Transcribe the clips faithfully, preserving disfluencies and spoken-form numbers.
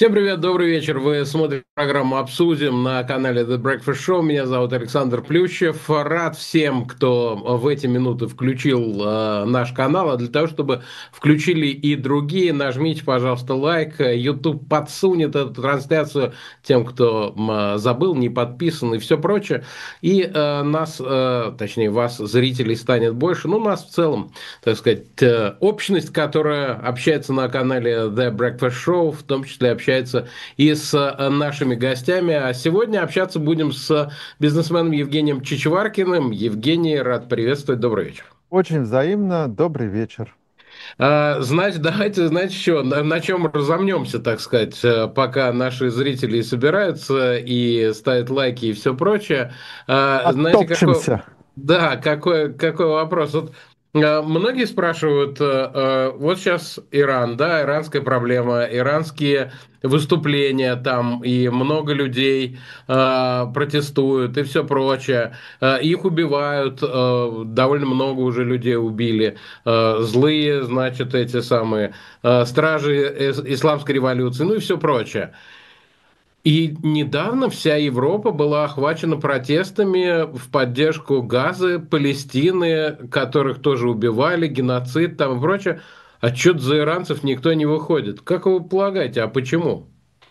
Всем привет, добрый вечер. Вы смотрите программу «Обсудим» на канале The Breakfast Show. Меня зовут Александр Плющев. Рад всем, кто в эти минуты включил э, наш канал. А для того, чтобы включили и другие, нажмите, пожалуйста, лайк. YouTube подсунет эту трансляцию тем, кто м, забыл, не подписан и все прочее. И э, нас, э, точнее вас, зрителей, станет больше. Ну, нас в целом, так сказать, э, общность, которая общается на канале The Breakfast Show, в том числе общается и с э, нашими гостями. А сегодня общаться будем с бизнесменом Евгением Чичеваркиным. Евгений, рад приветствовать. Добрый вечер. Очень взаимно. Добрый вечер. А, значит, давайте, знаете, что, на, на чем разомнемся, так сказать, э, пока наши зрители собираются и ставят лайки и все прочее. А, знаете, какой... Оттопчемся. Да, какой, какой вопрос. Вот, э, многие спрашивают, э, э, вот сейчас Иран, да, иранская проблема, иранские выступления там, и много людей э, протестуют и все прочее. Э, их убивают, э, довольно много уже людей убили. Э, злые, значит, эти самые э, стражи ис- исламской революции, ну и все прочее. И недавно вся Европа была охвачена протестами в поддержку Газы, Палестины, которых тоже убивали, геноцид там и прочее. А что за иранцев никто не выходит? Как вы полагаете, а почему?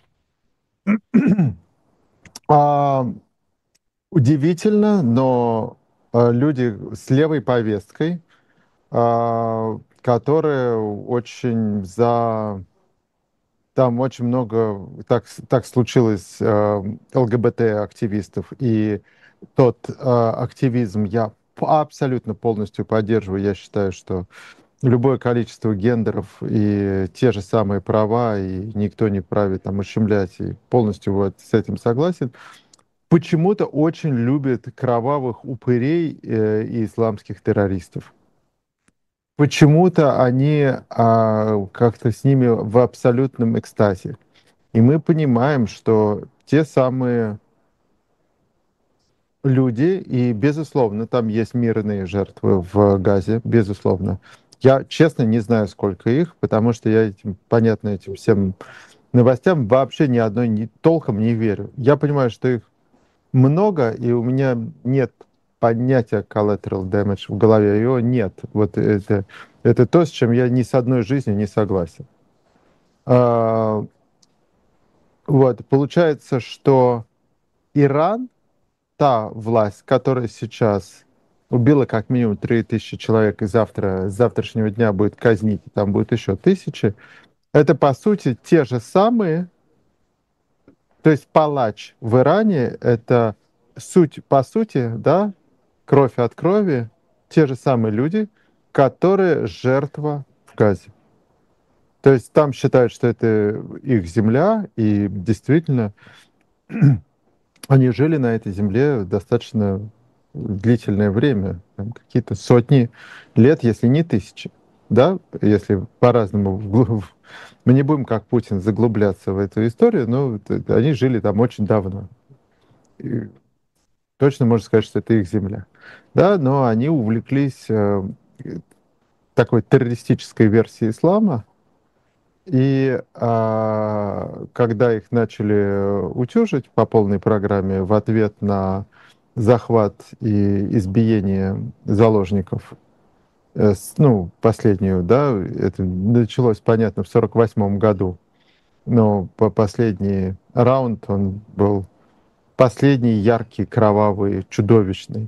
А, удивительно, но а, люди с левой повесткой, а, которые очень за... Там очень много, так, так случилось, а, ЛГБТ-активистов, и тот а, активизм я абсолютно полностью поддерживаю. Я считаю, что любое количество гендеров и те же самые права, и никто не вправе там ущемлять, и полностью вот с этим согласен. Почему-то очень любят кровавых упырей э, и исламских террористов. Почему-то они а, как-то с ними в абсолютном экстазе. И мы понимаем, что те самые люди, и, безусловно, там есть мирные жертвы в Газе, безусловно. Я, честно, не знаю, сколько их, потому что я, этим, понятно, этим всем новостям вообще ни одной не, толком не верю. Я понимаю, что их много, и у меня нет понятия collateral damage в голове, его нет. Вот это, это то, с чем я ни с одной жизнью не согласен. А, вот, получается, что Иран, та власть, которая сейчас убила как минимум три тысячи человек, и завтра, с завтрашнего дня будет казнить, и там будет еще тысячи, это, по сути, те же самые. То есть палач в Иране — это суть, по сути, да, кровь от крови, те же самые люди, которые жертва в Газе. То есть там считают, что это их земля, и действительно они жили на этой земле достаточно длительное время, там какие-то сотни лет, если не тысячи, да, если по-разному. вглубь- Мы не будем, как Путин, заглубляться в эту историю, но т- они жили там очень давно. И точно можно сказать, что это их земля. Да, но они увлеклись э, такой террористической версией ислама, и а, когда их начали утюжить по полной программе в ответ на захват и избиение заложников, э, с- ну, последнюю, да, это началось, понятно, в сорок восьмом году, но по последний раунд, он был последний, яркий, кровавый, чудовищный.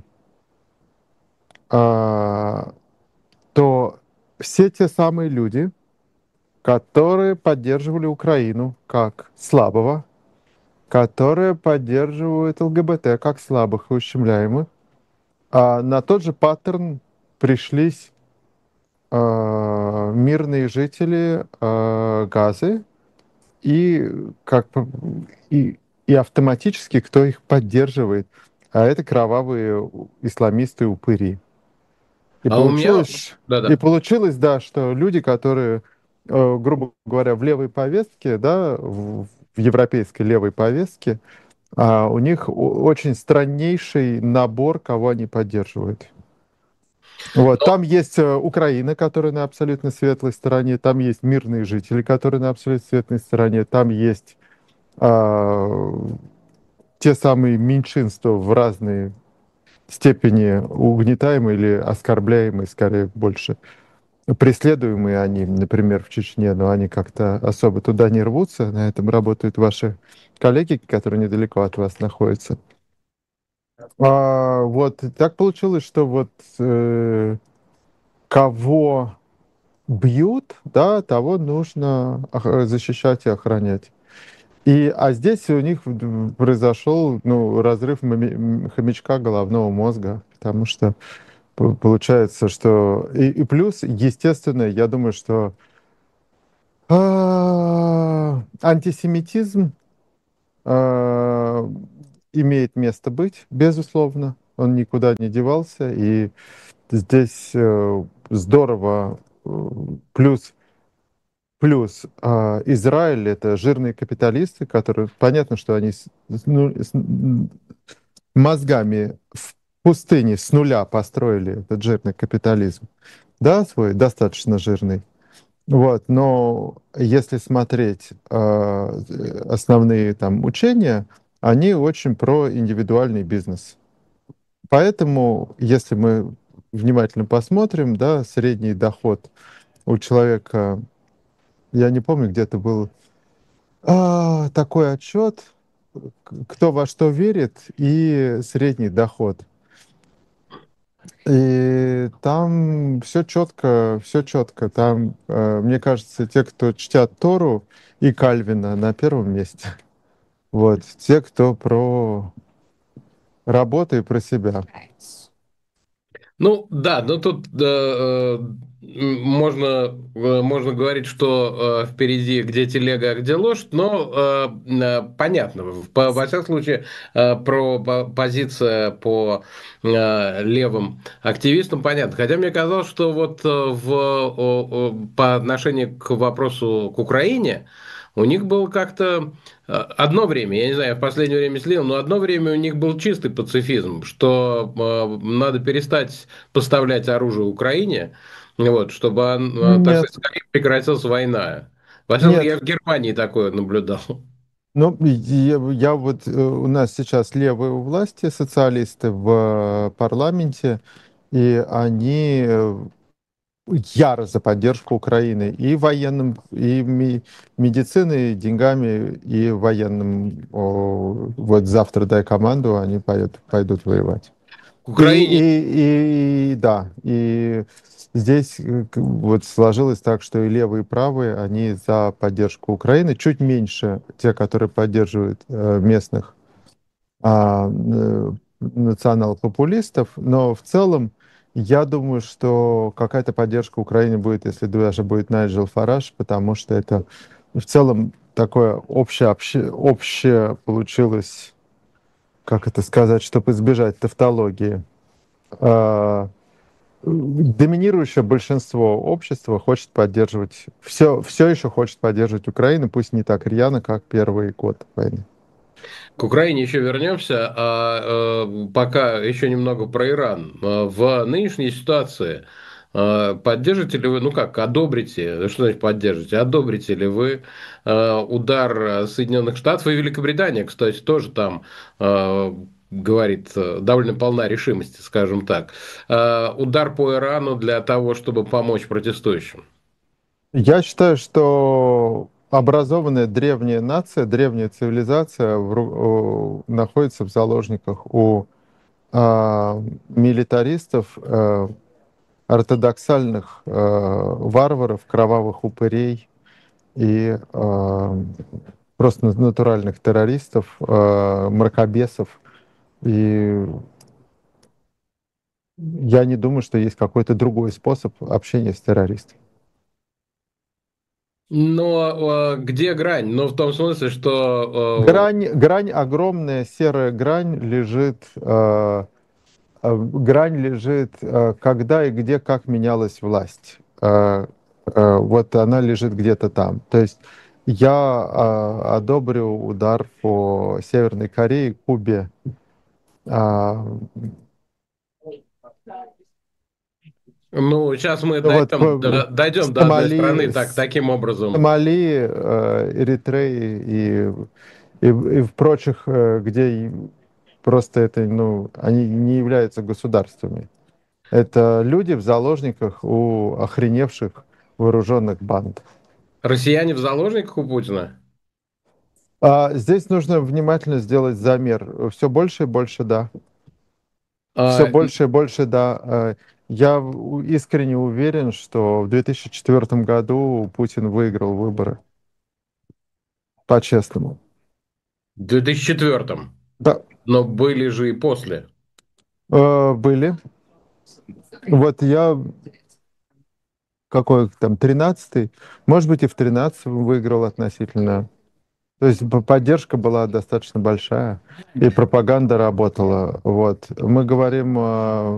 А, то все те самые люди, которые поддерживали Украину как слабого, которые поддерживают ЛГБТ как слабых и ущемляемых, а на тот же паттерн пришлись а, мирные жители а, Газы, и, как, бы- и, и автоматически кто их поддерживает? А это кровавые исламисты-упыри. И А у меня... получилось, и Да-да. получилось, да, что люди, которые, э, грубо говоря, в левой повестке, да, в, в европейской левой повестке, а, у них о- очень страннейший набор, кого они поддерживают. Вот, там есть э, Украина, которая на абсолютно светлой стороне, там есть мирные жители, которые на абсолютно светлой стороне, там есть а, те самые меньшинства в разной степени угнетаемые или оскорбляемые, скорее больше. Преследуемые они, например, в Чечне, но они как-то особо туда не рвутся. На этом работают ваши коллеги, которые недалеко от вас находятся. А, вот так получилось, что вот э, кого бьют, да, того нужно ох- защищать и охранять. И, а здесь у них в- произошел ну, разрыв моми- м, хомячка головного мозга, потому что п- получается, что... И, и плюс, естественно, я думаю, что а, антисемитизм а, имеет место быть, безусловно. Он никуда не девался, и здесь э, здорово. э, Плюс Плюс а, Израиль — это жирные капиталисты, которые, понятно, что они с, с ну- с м, мозгами в пустыне с нуля построили этот жирный капитализм, да, свой достаточно жирный. Вот, но если смотреть а, основные там учения, они очень про индивидуальный бизнес. Поэтому, если мы внимательно посмотрим, да, средний доход у человека, я не помню, где это был А, такой отчет, к- кто во что верит, и средний доход. И там все четко, все четко. Там, э, мне кажется, те, кто чтят Тору и Кальвина на первом месте. Вот, те, кто про работу и про себя. Ну да, но тут да, э, м, можно, э, можно говорить, что э, впереди где телега, а где лошадь, но э, э, понятно. В- По, во всяком случае, э, про по- позиция по э, левым активистам понятно. Хотя мне казалось, что вот э, в, о- о- по отношению к вопросу к Украине у них было как-то э, одно время, я не знаю, я в последнее время следил, но одно время у них был чистый пацифизм, что э, надо перестать поставлять оружие Украине, вот, чтобы, э, так Нет, сказать, скорее прекратилась война. Во всяком случае, нет. я в Германии такое наблюдал. Ну, я, я вот, э, у нас сейчас левые у власти, социалисты в э, парламенте, и они э, яро за поддержку Украины и военным, и ми- медициной, и деньгами, и военным. О, вот завтра дай команду, они пойдут, пойдут воевать. К И, Украине и, и да, и здесь э, к- вот сложилось так, что и левые, и правые, они за поддержку Украины, чуть меньше те, которые поддерживают э, местных а, э, национал-популистов, но в целом я думаю, что какая-то поддержка Украине будет, если даже будет Найджел Фараж, потому что это в целом такое общее, обще- общее получилось, как это сказать, чтобы избежать тавтологии. А, Доминирующее большинство общества хочет поддерживать, все, все еще хочет поддерживать Украину, пусть не так рьяно, как первый год войны. К Украине еще вернемся, а э, пока еще немного про Иран. Э, В нынешней ситуации э, поддержите ли вы, ну как, одобрите, ну, что значит поддержите, одобрите ли вы э, удар Соединенных Штатов и Великобритания, кстати, тоже там э, говорит, э, довольно полна решимости, скажем так, э, удар по Ирану для того, чтобы помочь протестующим? Я считаю, что образованная древняя нация, древняя цивилизация в ру- о, находится в заложниках у а, милитаристов, э, ортодоксальных э, варваров, кровавых упырей и э, просто натуральных террористов, э, мракобесов. И я не думаю, что есть какой-то другой способ общения с террористами. Но э, где грань? Ну, в том смысле, что Грань, грань огромная, серая грань лежит, э, э, грань лежит, э, когда и где, как менялась власть. Э, э, вот она лежит где-то там. То есть я э, одобрю удар по Северной Корее, Кубе, а, Ну, сейчас мы Ну вот дойдем, по- до, дойдем до одной Сомали, страны так, с- таким образом. Сомали, э, Эритреи и, и, и в прочих, э, где и просто это, ну, они не являются государствами. Это люди в заложниках у охреневших вооруженных банд. Россияне в заложниках у Путина? А здесь нужно внимательно сделать замер. Все больше и больше, да. Все А, больше и больше, да. Э, Я у- искренне уверен, что в две тысячи четвёртом году Путин выиграл выборы. По-честному. в две тысячи четвёртом. Да, Но были же и после. э, были. Вот я какой там, тринадцатый, может быть, и в тринадцатом выиграл относительно. То есть п- поддержка была достаточно большая, и пропаганда работала. Вот. Мы говорим, э,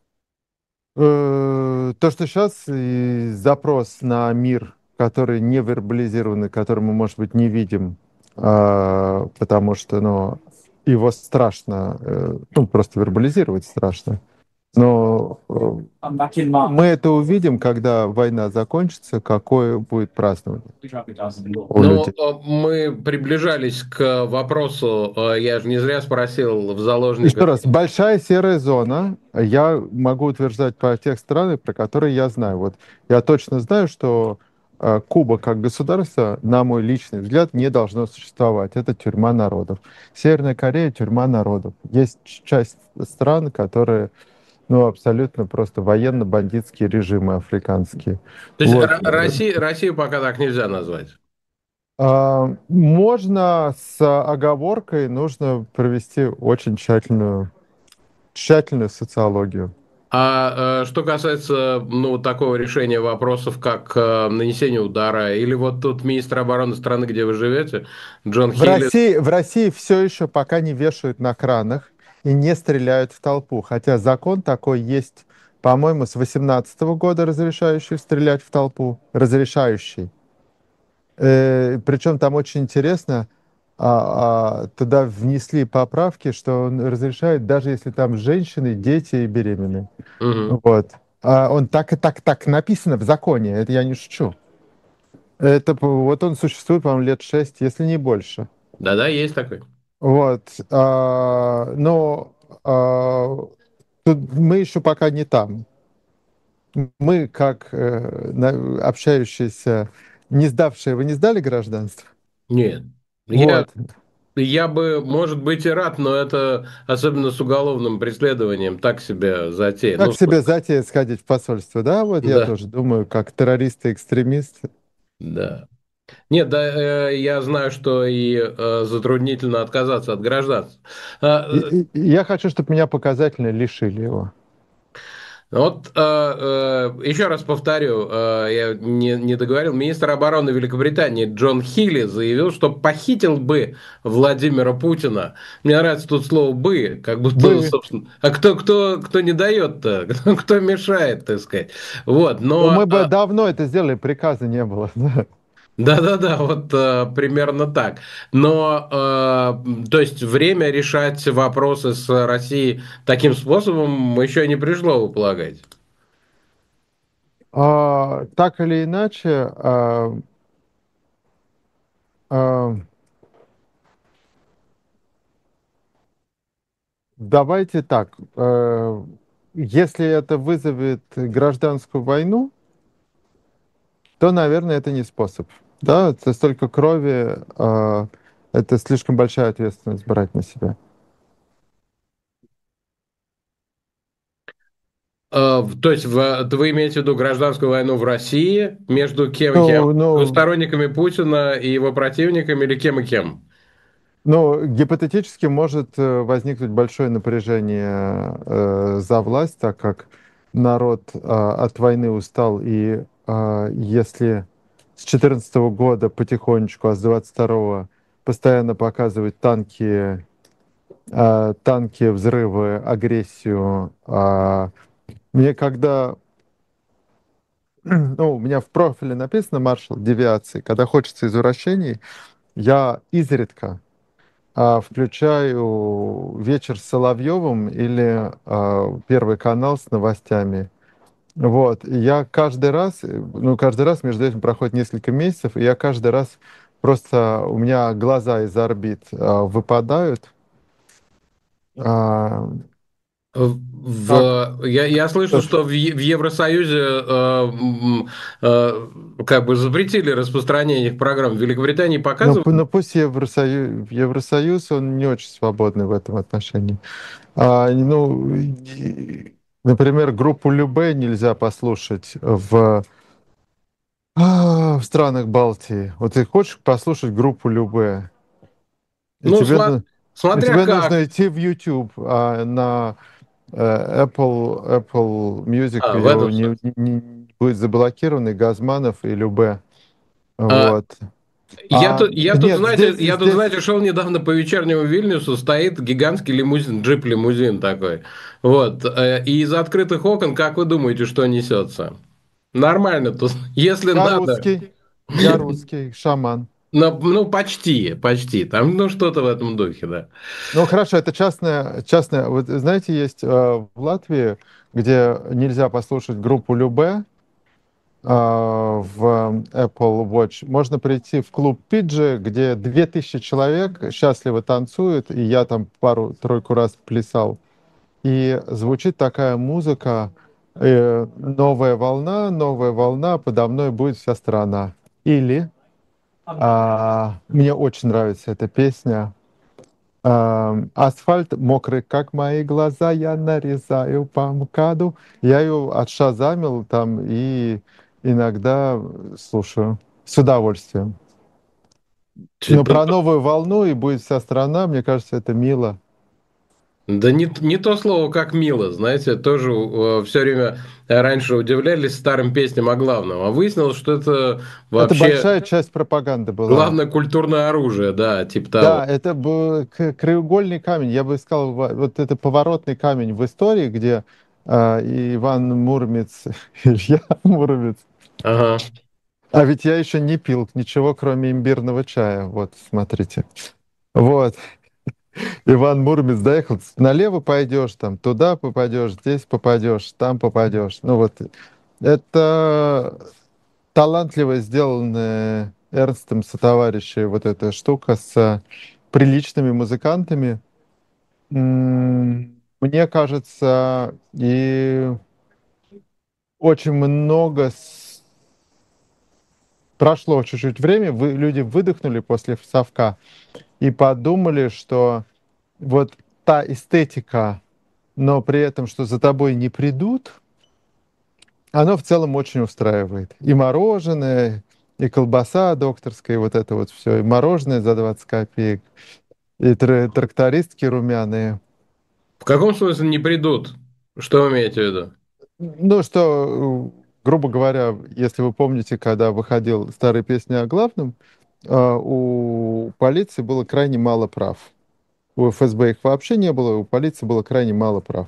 э, то, что сейчас запрос на мир, который не вербализированный, который мы, может быть, не видим, э, потому что, ну, его страшно, э, ну, просто вербализировать страшно. Но э, мы это увидим, когда война закончится, какое будет празднование у Но людей. э, мы приближались к вопросу, э, я же не зря спросил в Еще заложниках. раз, большая серая зона, я могу утверждать по тех странах, про которые я знаю. Вот я точно знаю, что э, Куба как государство, на мой личный взгляд, не должно существовать. Это тюрьма народов. Северная Корея — тюрьма народов. Есть ч- часть стран, которые, ну, абсолютно просто военно-бандитские режимы африканские. То есть Вот. Р- Россия, Россию пока так нельзя назвать. А, можно с оговоркой, нужно провести очень тщательную, тщательную социологию. А э, что касается, ну, такого решения вопросов, как э, нанесение удара, или вот тут министр обороны страны, где вы живете, Джон В Хилли. России, в России все еще пока не вешают на кранах и не стреляют в толпу, хотя закон такой есть, по-моему, с восемнадцатого года, разрешающий стрелять в толпу, разрешающий. Э, причем там очень интересно, а, а, туда внесли поправки, что он разрешает, даже если там женщины, дети и беременные. Мгм. Вот. А он так и так так написано в законе, это я не шучу. Это п- вот он существует, по-моему, лет шесть, если не больше. Да-да, есть такой. Вот. а, но а, тут мы еще пока не там. Мы, как э, на- общающиеся, не сдавшие, вы не сдали гражданство? Нет. Я, Вот. я бы, может быть, и рад, но это особенно с уголовным преследованием так себе затея. Ну, Как себе затея сходить в посольство, да? Вот я да, тоже думаю, как террористы и экстремисты. да. Нет, да, э, я знаю, что и э, затруднительно отказаться от гражданства. А, И, э, и- и я хочу, чтобы меня показательно лишили его. Вот э, э, еще раз повторю, э, я не, не договорил, министр обороны Великобритании Джон Хилли заявил, что похитил бы Владимира Путина. Мне нравится тут слово «бы», как будто, Бы. собственно, а кто, кто, кто не дает-то, кто, кто мешает, так сказать. Вот, Ну, но мы бы давно это сделали, приказа не было. да-да-да, вот э, примерно так. Но, э, то есть, время решать вопросы с Россией таким способом еще не пришло, вы полагаете? А, так или иначе, а, а, давайте так. э, Если это вызовет гражданскую войну, то, наверное, это не способ. Да, это столько крови, а, это слишком большая ответственность брать на себя. Э, в- То есть в- вы имеете в виду гражданскую войну в России между кем и кем? Ну, ну, Сторонниками Путина и его противниками или кем и кем? ну, гипотетически может э, возникнуть большое напряжение э, за власть, так как народ а, от войны устал, и а, если с четырнадцатого года потихонечку, а с двадцать второго постоянно показывают танки, а, танки, взрывы, агрессию. а, Мне когда, ну, у меня в профиле написано маршал девиации, когда хочется извращений, я изредка а, включаю вечер с Соловьевым или а, Первый канал с новостями. Вот, и я каждый раз, э, ну, каждый раз между этим проходит несколько месяцев, и я каждый раз просто, у меня глаза из орбит а, выпадают. А, как, В, я, я слышал, что ж, что в, Е- в Евросоюзе э, м, э, как бы запретили распространение их программ. В Великобритании ну, показывают? п- ну пусть Евросоюз, Евросоюз, он не очень свободный в этом отношении. А, ну, и, например, группу Любэ нельзя послушать в, а, в странах Балтии. Вот ты хочешь послушать группу Любэ, и Ну, тебе, сма- ну- и смотря тебе нужно как. идти в YouTube, а на э, Apple, Apple Music А, в ее этом не, смысле. не- будет заблокированы Газманов и Любэ. А, Вот. я А тут, я тут, нет, знаете, здесь, я тут, здесь знаете, шел недавно по вечернему Вильнюсу, стоит гигантский лимузин, джип-лимузин такой. Вот. э, И из открытых окон, как вы думаете, что несется? Нормально тут, если я надо. русский, я русский, шаман. Ну, ну, почти, почти. Там, ну, что-то в этом духе, да. Ну хорошо, это частная, частная. Вот знаете, есть э, в Латвии, где нельзя послушать группу Любэ э, в Apple Watch. Можно прийти в клуб Пиджи, где две тысячи человек счастливо танцуют, и я там пару-тройку раз плясал. И звучит такая музыка, э, новая волна, новая волна, подо мной будет вся страна. Или а, мне очень нравится эта песня. А, асфальт мокрый, как мои глаза, я нарезаю по МКАДу. Я ее отшазамил там и иногда слушаю с удовольствием. Но Типа, про новую волну и будет вся страна, мне кажется, это мило. да не, не то слово, как мило, знаете, тоже все время раньше удивлялись старым песням о главном, а выяснилось, что это Это вообще большая часть пропаганды была. главное культурное оружие, да, типа того. Да, это был к- краеугольный камень, я бы сказал, во- вот это поворотный камень в истории, где а, и Иван Муромец, Илья Муромец. Ага. А ведь я еще не пил ничего, кроме имбирного чая. Вот, смотрите. Вот, Иван Муромец доехал, налево пойдешь, там, туда попадешь, здесь попадешь, там попадешь. Ну вот, это талантливо сделанная Эрнстом сотоварищей вот эта штука с приличными музыкантами. М, Мне кажется, и очень много с- прошло чуть-чуть время, вы, люди выдохнули после совка и подумали, что вот та эстетика, но при этом, что за тобой не придут, оно в целом очень устраивает. И мороженое, и колбаса докторская, и вот это вот все, и мороженое за двадцать копеек, и тр- трактористки румяные. В каком смысле не придут? Что вы имеете в виду? Ну, что, э, грубо говоря, если вы помните, когда выходил старые песни о главном, а, у полиции было крайне мало прав. У эф эс бэ их вообще не было, у полиции было крайне мало прав.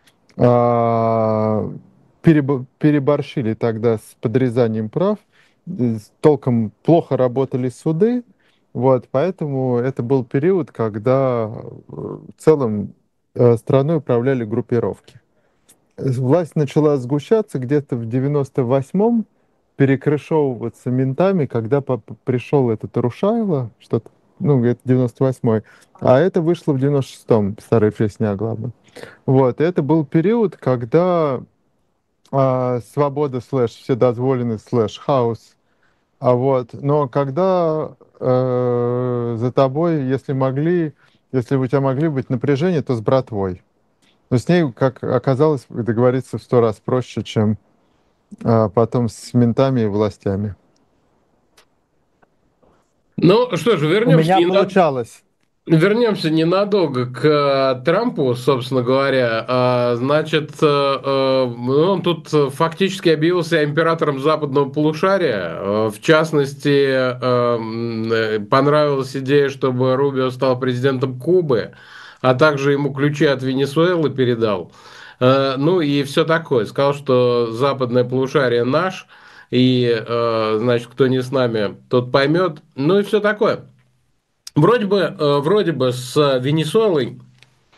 А, перебо- переборщили тогда с подрезанием прав, э, с- толком плохо работали суды, вот, поэтому это был период, когда э, в целом э, страной управляли группировки. Власть начала сгущаться где-то в девяносто восьмом, перекрышевываться ментами, когда по- по- пришел этот Рушайло, что-то, ну, это девяносто восьмой, а это вышло в девяносто шестом, старая песня о главном. Вот, и это был период, когда а, свобода слэш вседозволенный слэш хаос, а вот, но когда э, за тобой, если могли, если у тебя могли быть напряжения, то с братвой. Но с ней, как оказалось, договориться в сто раз проще, чем а, потом с ментами и властями. Ну что ж, У вернемся меня не на, получалось. Вернемся ненадолго к э, Трампу, собственно говоря. А, Значит, э, э, ну, он тут э, фактически объявил себя императором западного полушария. Э, В частности, э, м, э, понравилась идея, чтобы Рубио стал президентом Кубы, а также ему ключи от Венесуэлы передал. Э, Ну и все такое. Сказал, что западное полушарие наш, и, э, значит, кто не с нами, тот поймет. Ну и все такое. Вроде бы, э, вроде бы с Венесуэлой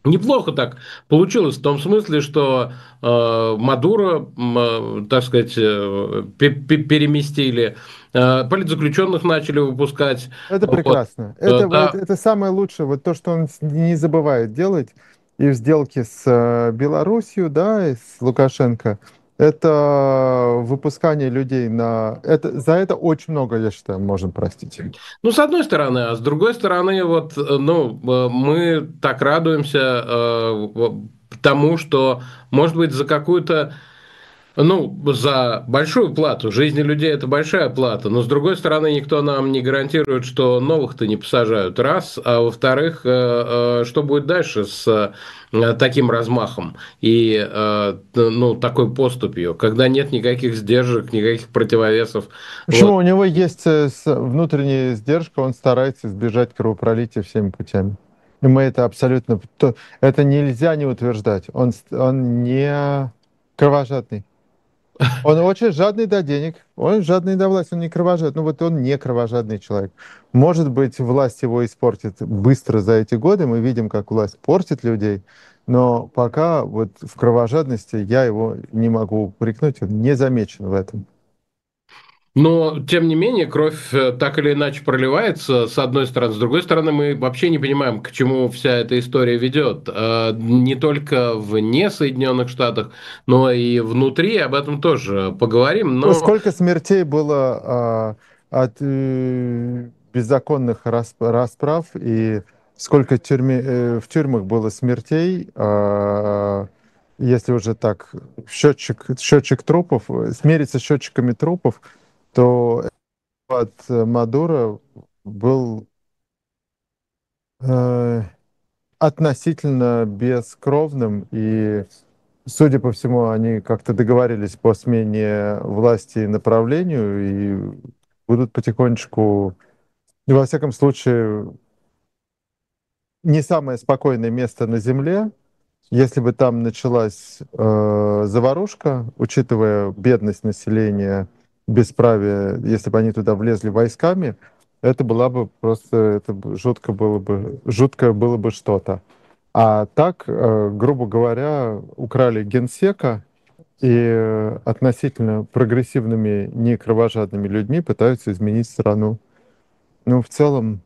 Неплохо так получилось в том смысле, что э, Мадуро, м, э, так сказать, э, пе- пе- переместили, э, политзаключенных начали выпускать. Это Вот. прекрасно. Э, Это, это, да. это самое лучшее. Вот то, что он с- не забывает делать и в сделке с э, Белоруссией, да, и с Лукашенко, это выпускание людей на... Это, за это очень много, я считаю, можем простить. Ну, с одной стороны, а с другой стороны, вот, э, ну, э, мы так радуемся э, в- тому, что, может быть, за какую-то, ну, за большую плату. Жизни людей – это большая плата. Но, с другой стороны, никто нам не гарантирует, что новых-то не посажают. Раз. А во-вторых, э, э, что будет дальше с э, таким размахом и, э, ну, такой поступью, когда нет никаких сдержек, никаких противовесов. Вот. Почему? У него есть э, с- внутренняя сдержка, он старается избежать кровопролития всеми путями. И мы это абсолютно... то- Это нельзя не утверждать. Он, с- он не кровожадный. Он очень жадный до денег, он жадный до власти, он не кровожадный. Ну вот он не кровожадный человек. Может быть, власть его испортит быстро за эти годы, мы видим, как власть портит людей, но пока вот в кровожадности я его не могу упрекнуть, он не замечен в этом. Но, тем не менее, кровь э, так или иначе проливается, с одной стороны. С другой стороны, мы вообще не понимаем, к чему вся эта история ведет. А, Не только вне Соединенных Штатов, но и внутри, об этом тоже поговорим. Но, Сколько смертей было а, от э, беззаконных расп- расправ и сколько тюрьме, э, в тюрьмах было смертей, а, если уже так счетчик, счетчик трупов, э, смериться счетчиками трупов, то от Мадуро был э, относительно бескровным, и, судя по всему, они как-то договорились по смене власти и направлению, и будут потихонечку, и во всяком случае, не самое спокойное место на Земле. Если бы там началась э, заварушка, учитывая бедность населения, бесправие, если бы они туда влезли войсками, это была бы просто, это бы жутко было бы, жуткое было бы что-то. А так, э, грубо говоря, украли генсека и э, относительно прогрессивными, некровожадными людьми пытаются изменить страну. Ну, в целом,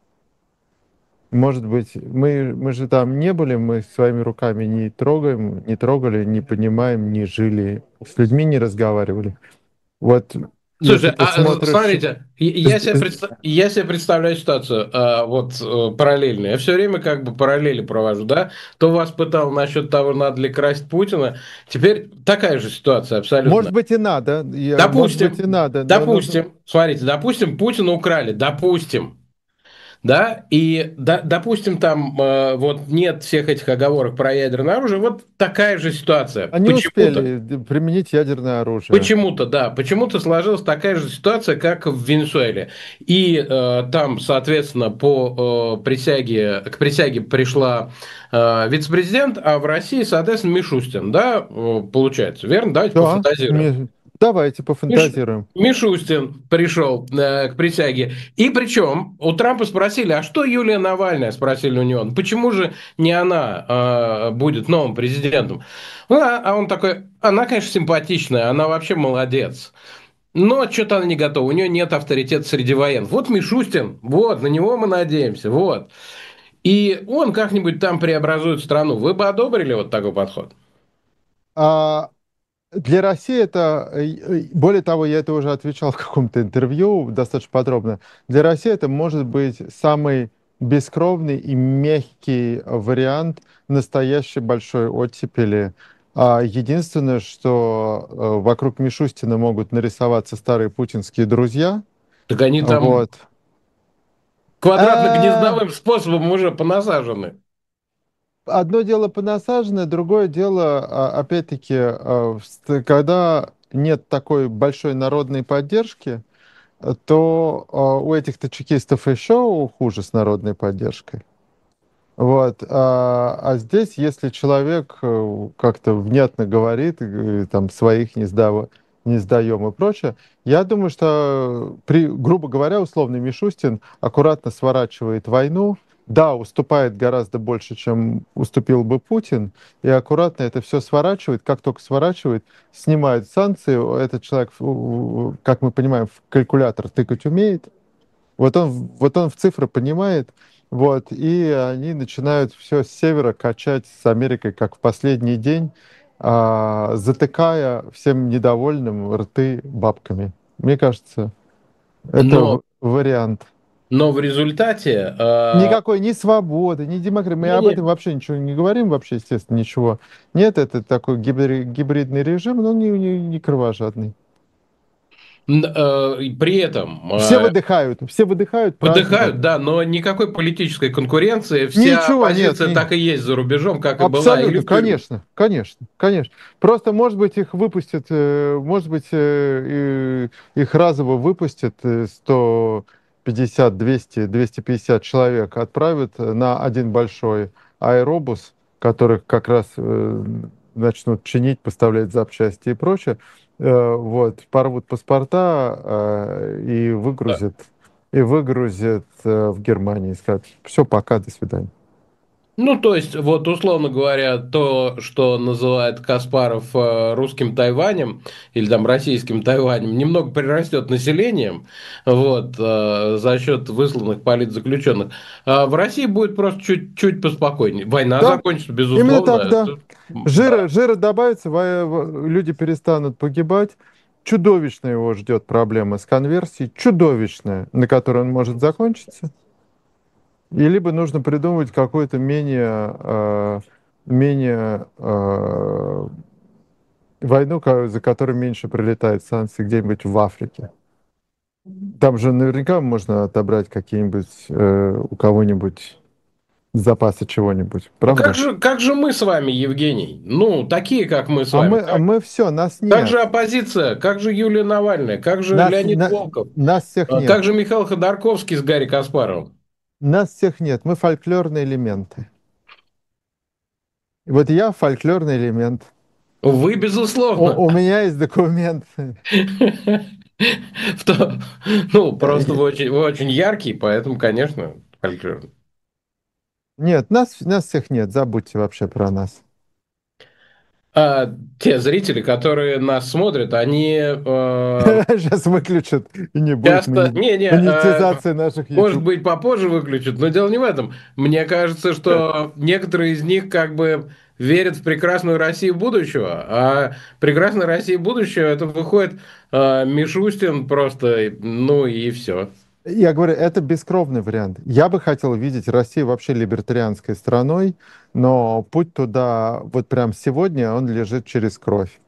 может быть, мы, мы же там не были, мы своими руками не трогаем, не трогали, не понимаем, не жили, с людьми не разговаривали. Вот если слушай, ты а, смотришь... смотрите, я з- себе, з- предста- я себе представляю ситуацию, а, вот э, параллельно. Я все время как бы параллели провожу, да? То вас пытал насчет того, надо ли красть Путина. Теперь такая же ситуация абсолютно. Может быть, и надо, я- может быть, Допустим, и надо, но нужно... допустим, смотрите, допустим, Путина украли, допустим, да, и, да, допустим, там э, вот нет всех этих оговорок про ядерное оружие, вот такая же ситуация. Они Почему-то, успели д- применить ядерное оружие. почему-то, да, почему-то сложилась такая же ситуация, как в Венесуэле. И э, там, соответственно, по э, присяге, к присяге пришла э, вице-президент, а в России, соответственно, Мишустин, да, э, получается, верно? Давайте Да, пофантазируем. ми- давайте Миш- пофантазируем. Мишустин пришел э, к присяге. И причем у Трампа спросили, а что Юлия Навальная, спросили у него, «Ну, почему же не она э, будет новым президентом? Ну, а а он такой, она, конечно, симпатичная, она вообще молодец. Но что-то она не готова, у нее нет авторитета среди военных. Вот Мишустин, вот, на него мы надеемся, вот. И он как-нибудь там преобразует страну. Вы бы одобрили вот такой подход? А для России это, э, э, более того, я это уже отвечал в каком-то интервью достаточно подробно. Для России это может быть самый бескровный и мягкий вариант настоящей большой оттепели. А единственное, что э, вокруг Мишустина могут нарисоваться старые путинские друзья. Так они там Вот. А, квадратно-гнездовым способом уже понасажены. Одно дело понасаженное, другое дело, а, опять-таки, а, в ст- когда нет такой большой народной поддержки, э, то а, у этих-то чекистов еще хуже с народной поддержкой. Вот. А, а здесь, если человек э, как-то внятно говорит, э, там, своих не, сдав... не сдаем и прочее, я думаю, что, при, грубо говоря, условный Мишустин аккуратно сворачивает войну, да, уступает гораздо больше, чем уступил бы Путин, и аккуратно это все сворачивает. Как только сворачивает, снимает санкции. Этот человек, в- в- как мы понимаем, в калькулятор тыкать умеет. Вот он, вот он в цифры понимает, вот, и они начинают все с севера качать с Америкой, как в последний день, а, затыкая всем недовольным рты бабками. Мне кажется, это Но, в- вариант. но в результате... э, Никакой ни свободы, ни демократии. Мы об не-не, этом вообще ничего не говорим, вообще, естественно, ничего. Нет, это такой гибри- гибридный режим, но не, не, не кровожадный. н- э, при этом Все э, выдыхают, все выдыхают, празднуют. выдыхают, да, но никакой политической конкуренции. Вся Ничего нет, оппозиция ни- так и есть за рубежом, как и была, или абсолютно, в тюрьмах. конечно, конечно, конечно. Просто, может быть, их выпустят, э, может быть, э, и- их разово выпустят э, сто пятьдесят, двести, двести пятьдесят человек, отправят на один большой аэробус, которых как раз э, начнут чинить, поставлять запчасти и прочее. Э, Вот, порвут паспорта э, и Да. выгрузят, и выгрузят э, в Германии. Скажут, все, пока, до свидания. Ну, то есть, вот, условно говоря, то, что называет Каспаров э, русским Тайванем или там российским Тайванем, немного прирастет населением, вот, э, за счет высланных политзаключенных. А в России будет просто чуть-чуть поспокойнее. Война Да, закончится, именно безусловно. так, да. Тут, м, Жира, да. жира добавится, во- во- люди перестанут погибать. Чудовищно его ждет проблема с конверсией, чудовищная, на которой он может закончиться. И либо нужно придумывать какую-то менее, э, менее э, войну, ко- за которой меньше прилетает санкций где-нибудь в Африке. Там же наверняка можно отобрать какие-нибудь э, у кого-нибудь запасы чего-нибудь, Ну, как правда? же, как же мы с вами, Евгений? Ну, такие, как мы с А вами. мы, а Как, мы все, нас как нет. же оппозиция? Как же Юлия Навальная? Как же Нас, Леонид на- Волков? нас всех А нет. как же Михаил Ходорковский с Гарри Каспаровым? Нас всех нет. Мы фольклорные элементы. Вот я фольклорный элемент. Вы, У, безусловно. у меня есть документ. В то- Ну, просто вы очень, вы очень яркий, поэтому, конечно, фольклор. Нет, нас, нас всех нет. Забудьте вообще про нас. А те зрители, которые нас смотрят, они э, Сейчас выключат, и не будет часто... мони- Не-не, э, монетизации наших может YouTube. быть, попозже выключат, но дело не в этом. Мне кажется, что некоторые из них как бы верят в прекрасную Россию будущего, а прекрасная Россия будущего, это выходит э, Мишустин просто, ну и все. Я говорю, это бескровный вариант. Я бы хотел видеть Россию вообще либертарианской страной, но путь туда вот прям сегодня, он лежит через кровь.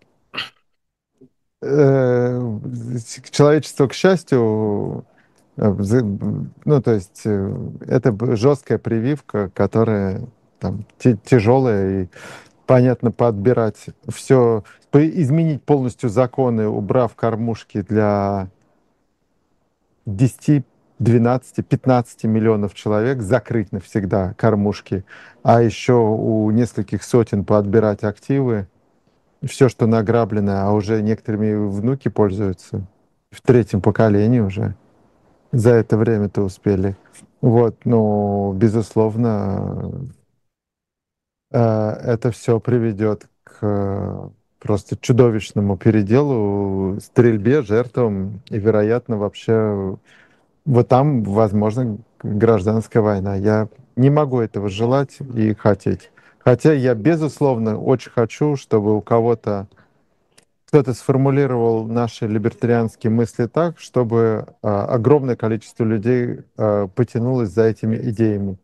Э, Человечество, к счастью, э, взы- ну, то есть э, это б- жесткая прививка, которая там ти- тяжелая, и понятно, подбирать все, изменить полностью законы, убрав кормушки для десяти, двенадцати, пятнадцати миллионов человек, закрыть навсегда кормушки, а еще у нескольких сотен поотбирать активы, все, что награблено, а уже некоторыми внуки пользуются в третьем поколении уже. За это время-то успели. Вот, ну, безусловно, э, это все приведет к э, просто чудовищному переделу, стрельбе, жертвам и, вероятно, вообще вот там, возможно, гражданская война. Я не могу этого желать и хотеть. Хотя я, безусловно, очень хочу, чтобы у кого-то кто-то сформулировал наши либертарианские мысли так, чтобы а, огромное количество людей а, потянулось за этими идеями.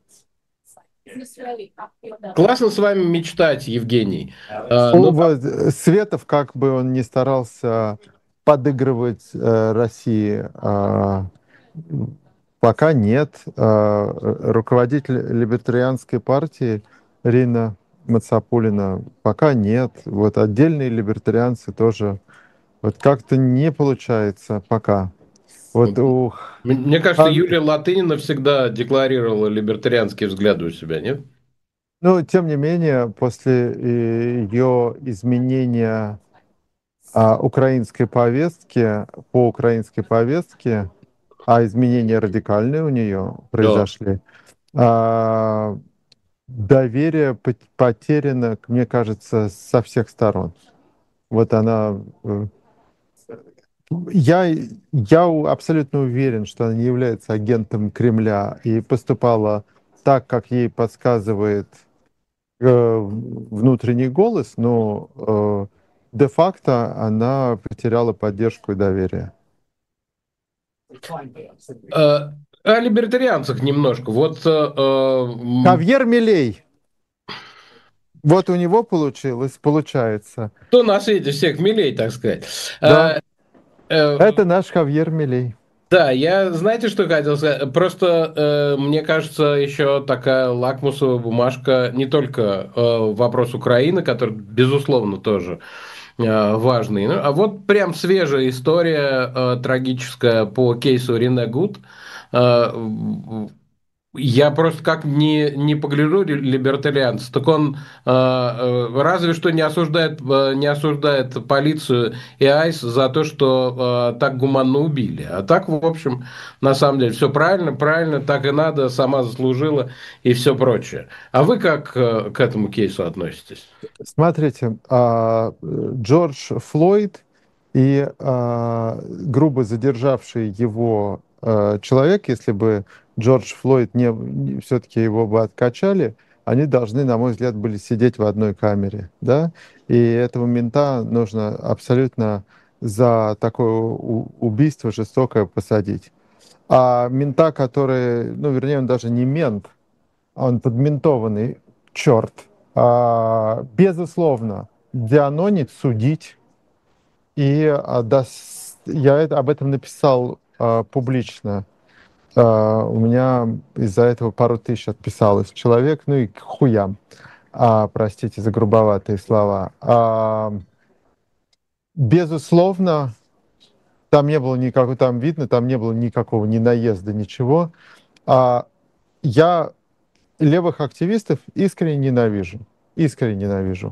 Классно с вами мечтать, Евгений. А, О, но вот, э, Светов, как бы он ни старался подыгрывать э, России, а, пока нет. А, р- руководитель либертарианской партии Рина Мацапулина пока нет. Вот отдельные либертарианцы тоже вот как-то не получается пока. Вот у мне кажется, Хан- Юлия Латынина всегда декларировала либертарианские взгляды у себя, нет? ну, тем не менее, после ее изменения а, украинской повестки, по украинской повестке, а изменения радикальные у нее Да. произошли, А, доверие пот- потеряно, мне кажется, со всех сторон. Вот она... э, Я, я у- абсолютно уверен, что она не является агентом Кремля и поступала так, как ей подсказывает э, внутренний голос, но э, де-факто она потеряла поддержку и доверие. Э, О либертарианцах немножко. Вот э, э, м, Хавьер Милей, вот у него получилось, получается. кто на свете всех милей, так сказать. Да, Э, э, это наш Хавьер Милей. Да, я, знаете, что хотел сказать? Просто э, мне кажется, еще такая лакмусовая бумажка не только э, вопрос Украины, который, безусловно, тоже э, важный, ну, а вот прям свежая история э, трагическая по кейсу Рене Гуд. Э, я просто как не, не погляжу ли- либертарианца, так он э, э, разве что не осуждает, э, не осуждает полицию и айс за то, что э, так гуманно убили. А так, в общем, на самом деле, все правильно, правильно, так и надо, сама заслужила и все прочее. А вы как э, к этому кейсу относитесь? Смотрите, а, э, Джордж Флойд и а, грубо задержавший его а, человек, если бы Джордж Флойд не, все-таки его бы откачали, они должны, на мой взгляд, были сидеть в одной камере, да, и этого мента нужно абсолютно за такое у- убийство жестокое посадить. А мента, который, ну, вернее, он даже не мент, он подментованный черт. А, безусловно, Дианонит судить. И а, дос- я это- об этом написал а, публично. А, у меня из-за этого пару тысяч отписалось человек, ну и к хуям. А, простите за грубоватые слова. А, безусловно, там не было никакого, там видно, там не было никакого ни наезда, ничего. А, я левых активистов искренне ненавижу. Искренне ненавижу.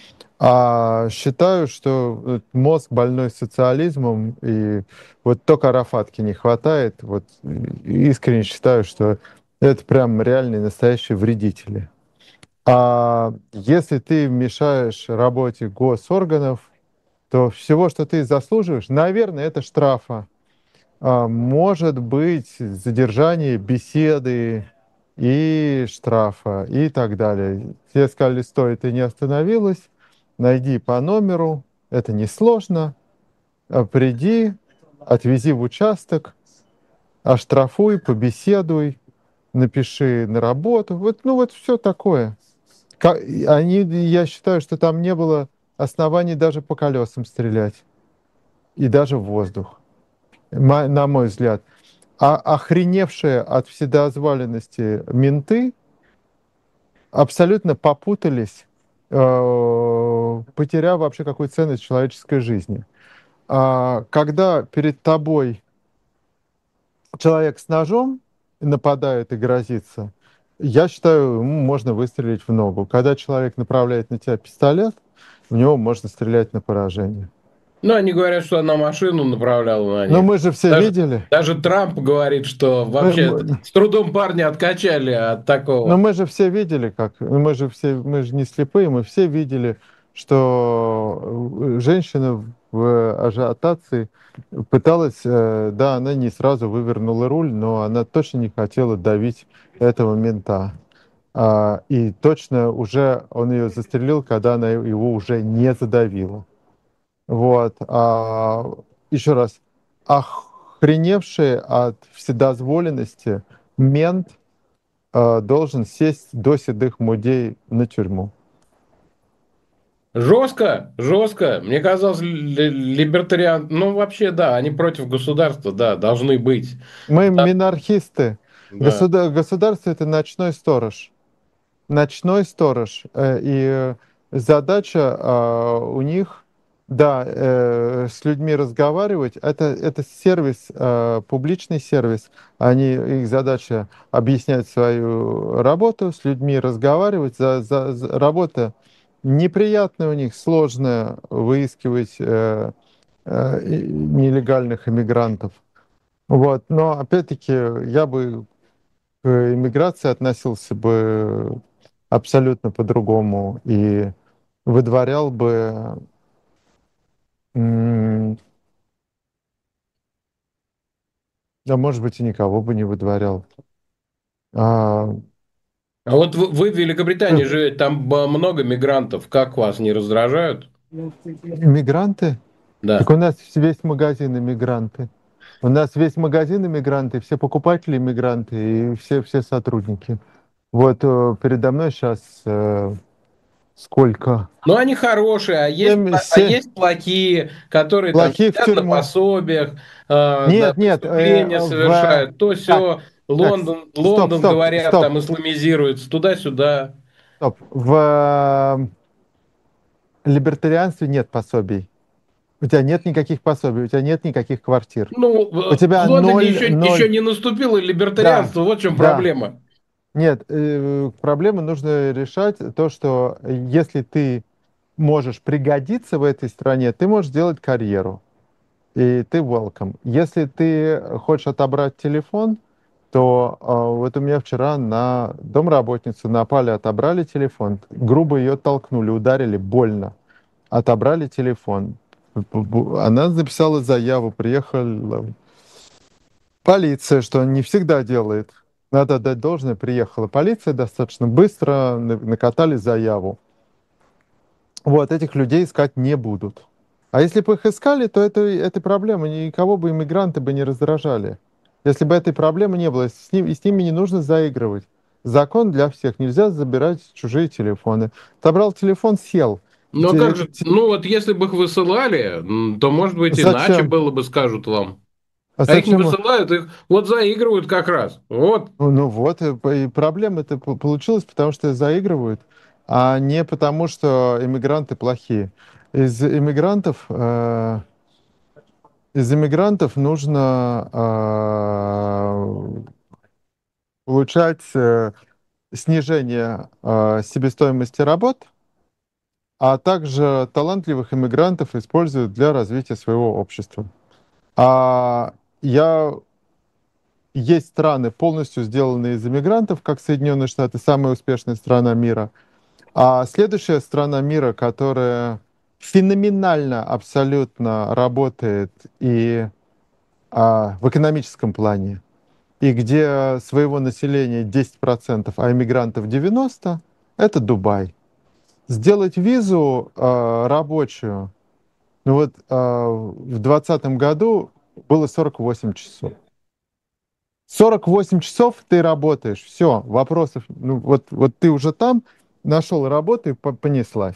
А считаю, что э, мозг больной социализмом, и вот только Арафатки не хватает. Вот и искренне считаю, что это прям реальные настоящие вредители. А если ты мешаешь работе госорганов, то всего, что ты заслуживаешь, наверное, это штрафа. А, может быть, задержание беседы и штрафа и так далее. Тебе сказали, стой, ты не остановилась, найди по номеру, это несложно, а, приди, отвези в участок, оштрафуй, побеседуй, напиши на работу. Вот, ну вот все такое. Ка- Они, я считаю, что там не было оснований даже по колесам стрелять и даже в воздух, ма- на мой взгляд. А охреневшие от вседозволенности менты абсолютно попутались, э, потеряв вообще какую ценность человеческой жизни. А когда перед тобой человек с ножом нападает и грозится, я считаю, ему можно выстрелить в ногу. Когда человек направляет на тебя пистолет, в него можно стрелять на поражение. Ну, они говорят, что она машину направляла на Но них. мы же все Даже, видели. даже Трамп говорит, что Мы, вообще мы- с трудом парня откачали от Но такого. мы же все видели, как мы же все, мы же не слепые, мы все видели, что э, женщина в ажиотации пыталась, э, да, она не сразу вывернула руль, но она точно не хотела давить этого мента. А, и точно уже он ее застрелил, когда она его уже не задавила. Вот. А, еще раз, охреневший от вседозволенности мент э, должен сесть до седых мудей на тюрьму. Жестко, жестко. Мне казалось, ли- либертариан, ну вообще да, они против государства, да, должны быть. Мы Да, минархисты. да. Государ- Государство — это ночной сторож. Ночной сторож. Э, И задача а, у них, да, э, с людьми разговаривать. Это, это сервис, э, публичный сервис. Они, их задача объяснять свою работу, с людьми разговаривать. За, за- за- работа неприятная у них, сложная, выискивать э, э, и- нелегальных иммигрантов. Вот. Но опять-таки я бы иммиграции относился бы абсолютно по-другому и выдворял бы, м, а может быть, и никого бы не выдворял. А, А вот вы, вы в Великобритании э, живете, там э, много мигрантов. Как вас не раздражают? Иммигранты? Так Да. у нас весь магазин иммигранты. У нас весь магазин иммигранты, все покупатели иммигранты и все, все сотрудники. Вот э, передо мной сейчас сколько? Ну, они хорошие, а есть, Семь, а семь есть плохие, которые там плохих в сидят на тюрьму. пособиях, э, да, Нет, нет, э, преступления в... совершают, то Так, все так, Лондон, стоп, Лондон, стоп, говорят, стоп, там исламизируется, туда-сюда. стоп. В э, либертарианстве нет пособий. У тебя нет никаких пособий, у тебя нет никаких квартир. Ну, У в в тебя Лондоне ноль, еще, еще ноль. не наступило Да, либертарианство, вот в чем да. проблема. Нет, э, проблему нужно решать то, что если ты можешь пригодиться в этой стране, ты можешь сделать карьеру, и ты welcome. Если ты хочешь отобрать телефон, то э, вот у меня вчера на домработницу напали, отобрали телефон, грубо ее толкнули, ударили больно, отобрали телефон. Она написала заяву, приехала полиция, что не всегда делает. Надо дать должное, приехала полиция достаточно быстро, на- накатали заяву. Вот, этих людей искать не будут. А если бы их искали, то это, этой проблемы никого бы иммигранты бы не раздражали. Если бы этой проблемы не было, с, ним, и с ними не нужно заигрывать. Закон для всех. Нельзя забирать чужие телефоны. Собрал телефон, сел. Но Те- как Этот, же, те- ну вот если бы их высылали, м, то, может быть, иначе зачем? было бы, скажут вам. А А их не зачем? высылают, их вот заигрывают как раз. Вот. Ну, ну вот, и, п- и проблема-то по- получилась, потому что заигрывают, а не потому, что иммигранты плохие. Из иммигрантов, э, из иммигрантов нужно э, получать э, снижение э, себестоимости работ, а также талантливых иммигрантов используют для развития своего общества. А я есть страны, полностью сделанные из иммигрантов, как Соединенные Штаты, самая успешная страна мира. А следующая страна мира, которая феноменально абсолютно работает и а, в экономическом плане, и где своего населения десять процентов, а иммигрантов девяносто процентов, это Дубай. Сделать визу а, рабочую, ну вот а, в двадцатом году было сорок восемь часов. сорок восемь часов ты работаешь, все, вопросов, ну вот, вот ты уже там, нашел работу и по- понеслась.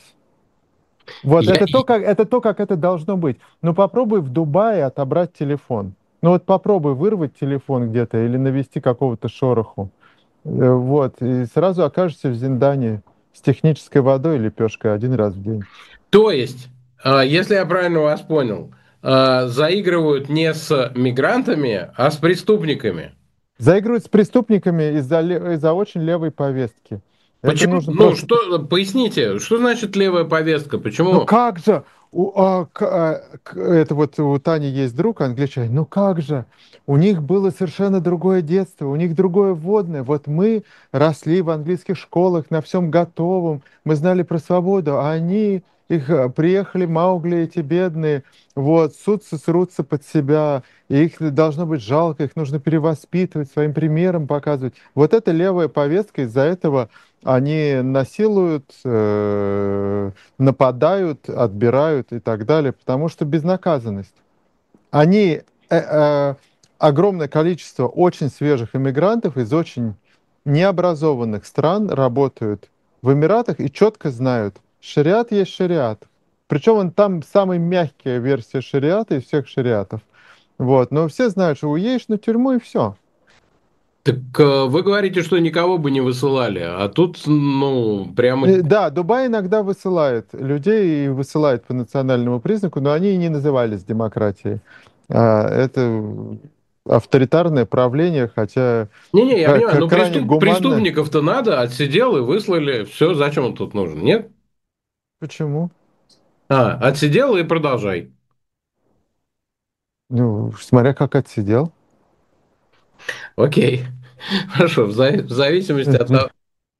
Вот Я, это то, как, это то, как это должно быть. Ну попробуй в Дубае отобрать телефон. Ну вот попробуй вырвать телефон где-то или навести какого-то шороху. Э, Вот, и сразу окажешься в Зиндане с технической водой и лепешкой один раз в день. то есть, а, если я правильно вас понял, а, заигрывают не с мигрантами, а с преступниками. Заигрывать с преступниками из-за ле- из-за очень левой повестки. Это Почему? нужно Ну, просто... что, поясните, что значит левая повестка? Ну Почему? как же? У, а, к- а, к- это вот у Тани есть друг англичанин. Ну как же? У них было совершенно другое детство, у них другое вводное. Вот мы росли в английских школах на всем готовом, мы знали про свободу, а они их а, приехали Маугли эти бедные, вот, сутся, срутся под себя, и их должно быть жалко, их нужно перевоспитывать, своим примером показывать. Вот это левая повестка, из-за этого они насилуют, э, нападают, отбирают и так далее, потому что безнаказанность. Они, э, э, огромное количество очень свежих иммигрантов из очень необразованных стран работают в Эмиратах и четко знают, шариат есть шариат. Причем он там самая мягкая версия шариата из всех шариатов. Вот. Но все знают, что уедешь на тюрьму и все. Так э, вы говорите, что никого бы не высылали, а тут, ну, прямо... Э, Да, Дубай иногда высылает людей и высылает по национальному признаку, но они и не назывались демократией. А, Это авторитарное правление, хотя Не-не, я кра- понимаю, кра- но крайне преступ- гуманное. преступников-то надо, отсидел и выслали, все, зачем он тут нужен, нет? Почему? А, отсидел и продолжай. Ну, смотря как отсидел. Окей. Хорошо, в, за- в зависимости от того.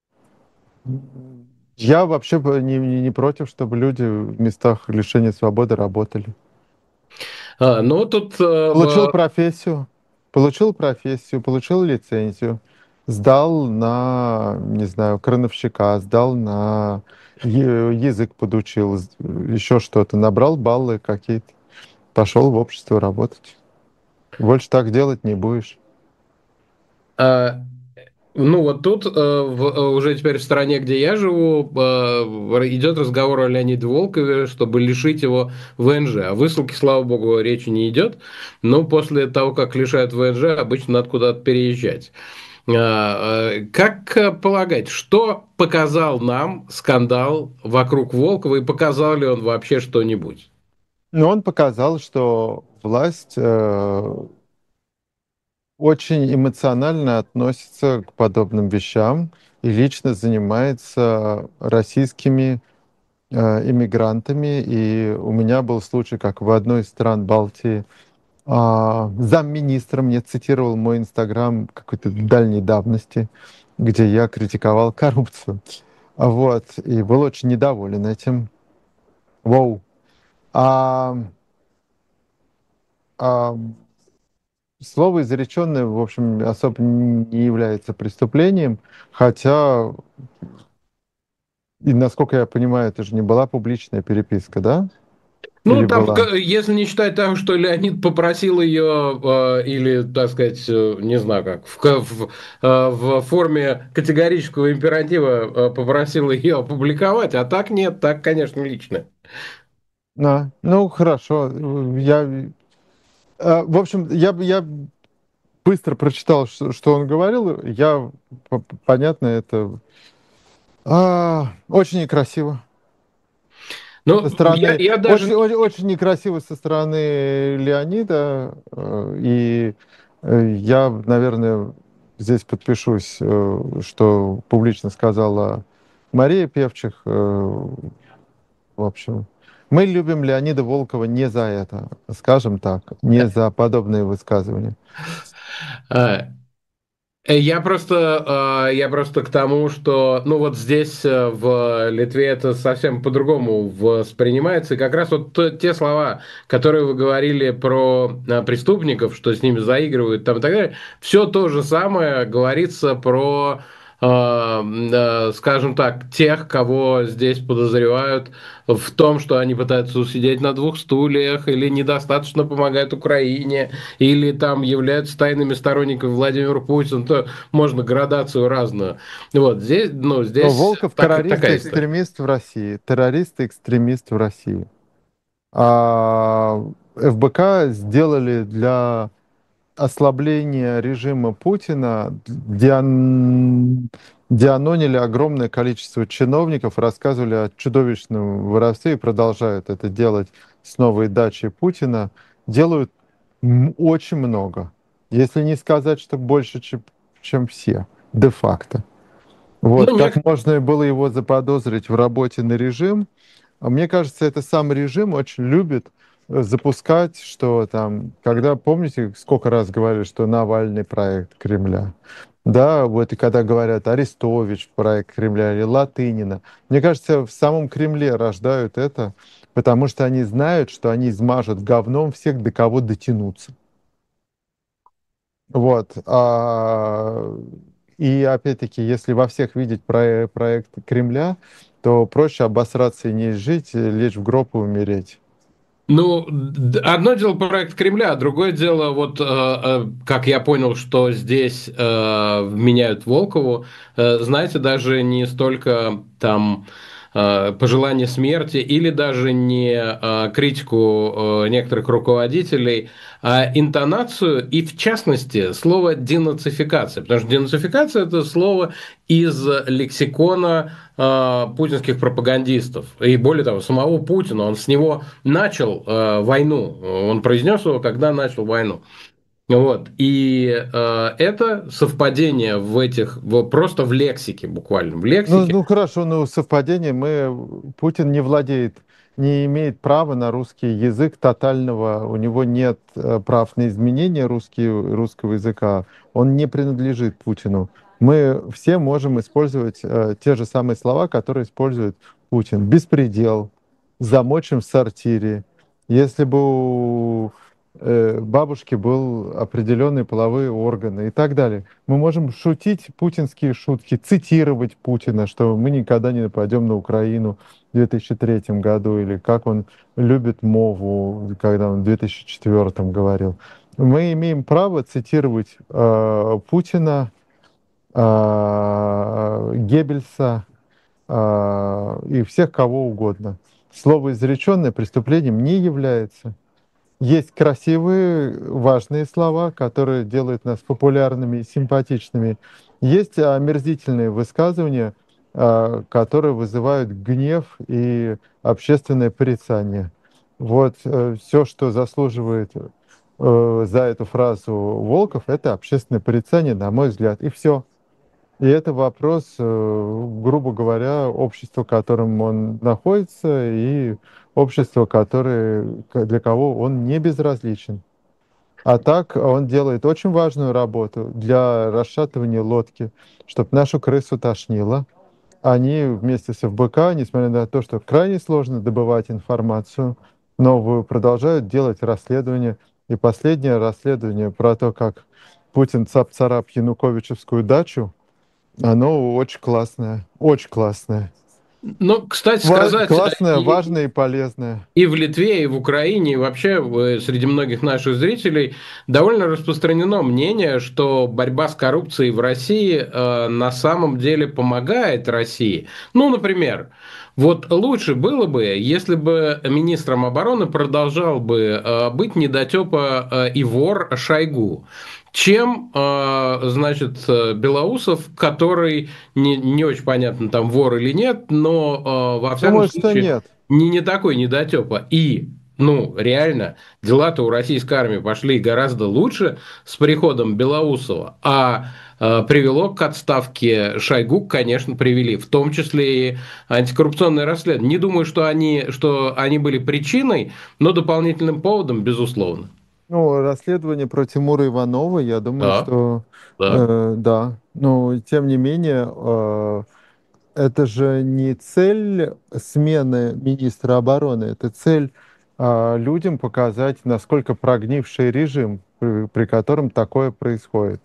Я вообще бы не, не не против, чтобы люди в местах лишения свободы работали. А, ну, тут э, Получил в- профессию, получил профессию, получил лицензию, сдал на, не знаю, крановщика, сдал на е- язык подучил, с- еще что-то, набрал баллы какие-то, пошел в общество работать. Больше так делать не будешь. а, ну, вот тут, э, в- э, уже теперь в стране, где я живу, э, идет разговор о Леониде Волкове, чтобы лишить его вэ эн жэ. О высылке, слава богу, речи не идет, но после того, как лишают вэ эн жэ, обычно надо куда-то переезжать. А, э, Как э, полагать, что показал нам скандал вокруг Волкова и показал ли он вообще что-нибудь? Но он показал, что власть э, очень эмоционально относится к подобным вещам и лично занимается российскими э, иммигрантами. И у меня был случай, как в одной из стран Балтии а, замминистра мне цитировал мой инстаграм какой-то дальней давности, где я критиковал коррупцию. А Вот, и был очень недоволен этим. Воу. А, а, Слово изреченное, в общем, особо не является преступлением, хотя, и насколько я понимаю, это же не была публичная переписка, да? Ну, Или там, была? г- если не считать того, что Леонид попросил ее, э, или, так сказать, э, не знаю как, в, ка- в, э, в форме категорического императива э, попросил ее опубликовать, а так нет, так, конечно, лично. А, ну, хорошо. Я, а, в общем, я, я быстро прочитал, что, что он говорил. Я, п- п- понятно, это а, очень некрасиво. Со Ну, я, стороны, я даже очень, очень, очень некрасиво со стороны Леонида. э, И э, я, наверное, здесь подпишусь, э, что публично сказала Мария Певчих. э, В общем, мы любим Леонида Волкова не за это, скажем так, не за подобные высказывания. э, Э, Я просто, э, я просто к тому, что, ну вот здесь э, в Литве это совсем по-другому воспринимается. И как раз вот т- те слова, которые вы говорили про э, преступников, что с ними заигрывают там и так далее, все то же самое говорится про, э, э, скажем так, тех, кого здесь подозревают в том, что они пытаются усидеть на двух стульях или недостаточно помогают Украине, или там являются тайными сторонниками Владимира Путина, то можно градацию разную. Вот здесь, ну, Но здесь Волков так, террорист и такая история. экстремист в России. Террорист и экстремист в России. А эф бэ ка сделали для ослабления режима Путина, диан... дианонили огромное количество чиновников, рассказывали о чудовищном воровстве и продолжают это делать с новой дачей Путина. Делают м, очень много. Если не сказать, что больше, чем, чем все, де-факто. Вот, Ну, не, как можно было его заподозрить в работе на режим? А Мне кажется, это сам режим очень любит э, запускать, что там, когда, помните, сколько раз говорили, что Навальный проект Кремля? Да, вот и когда говорят Арестович проект Кремля или Латынина. Мне кажется, в самом Кремле рождают это, потому что они знают, что они измажут говном всех, до кого дотянуться. Вот. А, и опять-таки, если во всех видеть про- проект Кремля, то проще обосраться и не жить, э, лечь в гроб и умереть. Ну, д- одно дело проект Кремля, а другое дело, вот э, э, как я понял, что здесь э, меняют Волкову, э, знаете, даже не столько там э, пожелание смерти или даже не э, критику э, некоторых руководителей, а интонацию и, в частности, слово денацификация. Потому что денацификация – это слово из лексикона э, путинских пропагандистов. И более того, самого Путина, он с него начал э, войну. Он произнес его, когда начал войну. Вот. И э, это совпадение в этих, в, просто в лексике, буквально, в Ну, лексике. ну хорошо, ну совпадение. Мы, Путин не владеет не имеет права на русский язык тотального, у него нет э, прав на изменение русский, русского языка, он не принадлежит Путину. Мы все можем использовать э, те же самые слова, которые использует Путин. Беспредел, замочим в сортире. Если бы у э, бабушки был определенные половые органы и так далее. Мы можем шутить путинские шутки, цитировать Путина, что мы никогда не нападем на Украину в две тысячи третьем году, или как он любит мову, когда он в две тысячи четвёртом говорил. Мы имеем право цитировать э, Путина, э, Геббельса э, и всех кого угодно. Слово изреченное преступлением не является. Есть красивые, важные слова, которые делают нас популярными и симпатичными. Есть омерзительные высказывания, а, которые вызывают гнев и общественное порицание. Вот все, что заслуживает э, за эту фразу Волков, это общественное порицание, на мой взгляд, и все. И это вопрос, э, грубо говоря, общества, в котором он находится, и общества, которое, к- для кого он не безразличен. А так он делает очень важную работу для расшатывания лодки, чтобы нашу крысу тошнило. Они вместе с эф бэ ка, несмотря на то, что крайне сложно добывать информацию, новую, продолжают делать расследования. И последнее расследование про то, как Путин цап-царап Януковичевскую дачу, оно очень классное, очень классное. Ну, кстати Ва- сказать, э, классное, и, важное и полезное. и в Литве, и в Украине, и вообще э, среди многих наших зрителей довольно распространено мнение, что борьба с коррупцией в России э, на самом деле помогает России. Ну, например, вот лучше было бы, если бы министром обороны продолжал бы э, быть недотепа э, и вор Шойгу, чем, э, значит, э, Белоусов, который не, не очень понятно, там вор или нет, но э, во всяком Думаю, что случае нет. не, не такой недотепа. И, ну, реально, дела-то у российской армии пошли гораздо лучше с приходом Белоусова, а э, привело к отставке Шойгу, конечно, привели, в том числе и антикоррупционное расследование. Не думаю, что они, что они были причиной, но дополнительным поводом, безусловно. Ну, расследование про Тимура Иванова, я думаю, Да, что да. э, да. Но тем не менее, э, это же не цель смены министра обороны, это цель э, людям показать, насколько прогнивший режим, при, при котором такое происходит.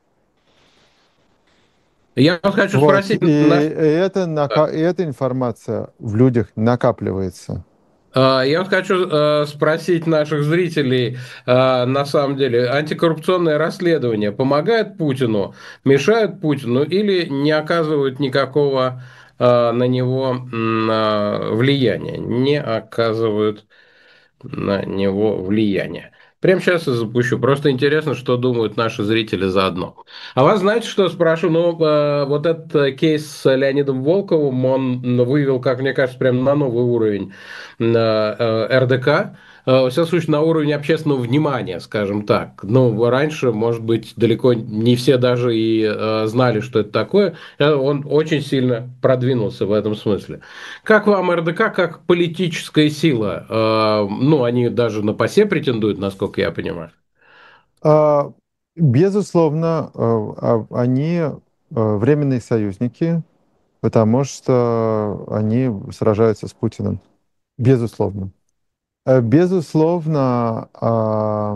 Я вот хочу Вот, и, спросить и наш. это, нака- и эта информация в людях накапливается. А, Я вот хочу э, спросить наших зрителей, э, на самом деле, антикоррупционное расследование помогает Путину, мешает Путину или не оказывают никакого э, на него м, а, влияния, не оказывают на него влияния. Прямо сейчас и запущу. Просто интересно, что думают наши зрители заодно. А вас знаете, что спрашиваю? Ну, э, вот этот э, кейс с Леонидом Волковым, он вывел, как мне кажется, прям на новый уровень на э, эр дэ ка. Э, Во всяком случае, на уровень общественного внимания, скажем так. Ну, раньше, может быть, далеко не все даже и э, знали, что это такое. Э, Он очень сильно продвинулся в этом смысле. Как вам эр дэ ка как политическая сила? Э, Ну, они даже на ПАСЕ претендуют, насколько я понимаю. А, Безусловно, э, а, они э, временные союзники, потому что они сражаются с Путиным. Безусловно. Э, Безусловно, а,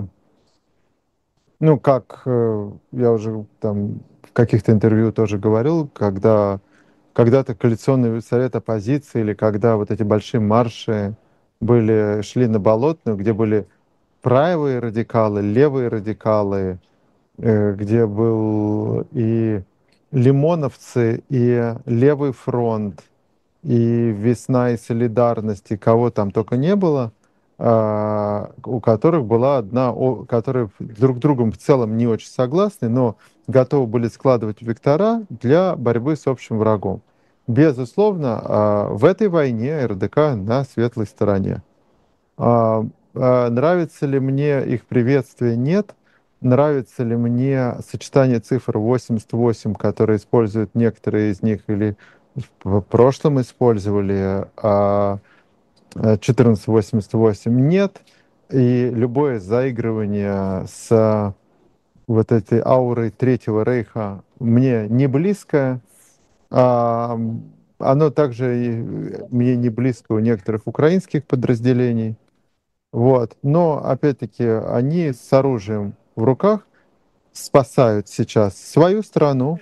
ну, как э, я уже там в каких-то интервью тоже говорил, когда когда-то коалиционный совет оппозиции или когда вот эти большие марши были, шли на Болотную, где были правые радикалы, левые радикалы, э, где был и лимоновцы, и левый фронт, и весна, и солидарность, и кого там только не было, а, у которых была одна, о- которые друг с другом в целом не очень согласны, но готовы были складывать вектора для борьбы с общим врагом. Безусловно, а, в этой войне эр дэ ка на светлой стороне. А, а, Нравится ли мне их приветствие? Нет. Нравится ли мне сочетание цифр восемьдесят восемь, которые используют некоторые из них или в прошлом использовали? А, четырнадцать восемьдесят восемь нет, и любое заигрывание с вот этой аурой Третьего Рейха мне не близко. А, оно также и мне не близко у некоторых украинских подразделений. Вот. Но, опять-таки, они с оружием в руках спасают сейчас свою страну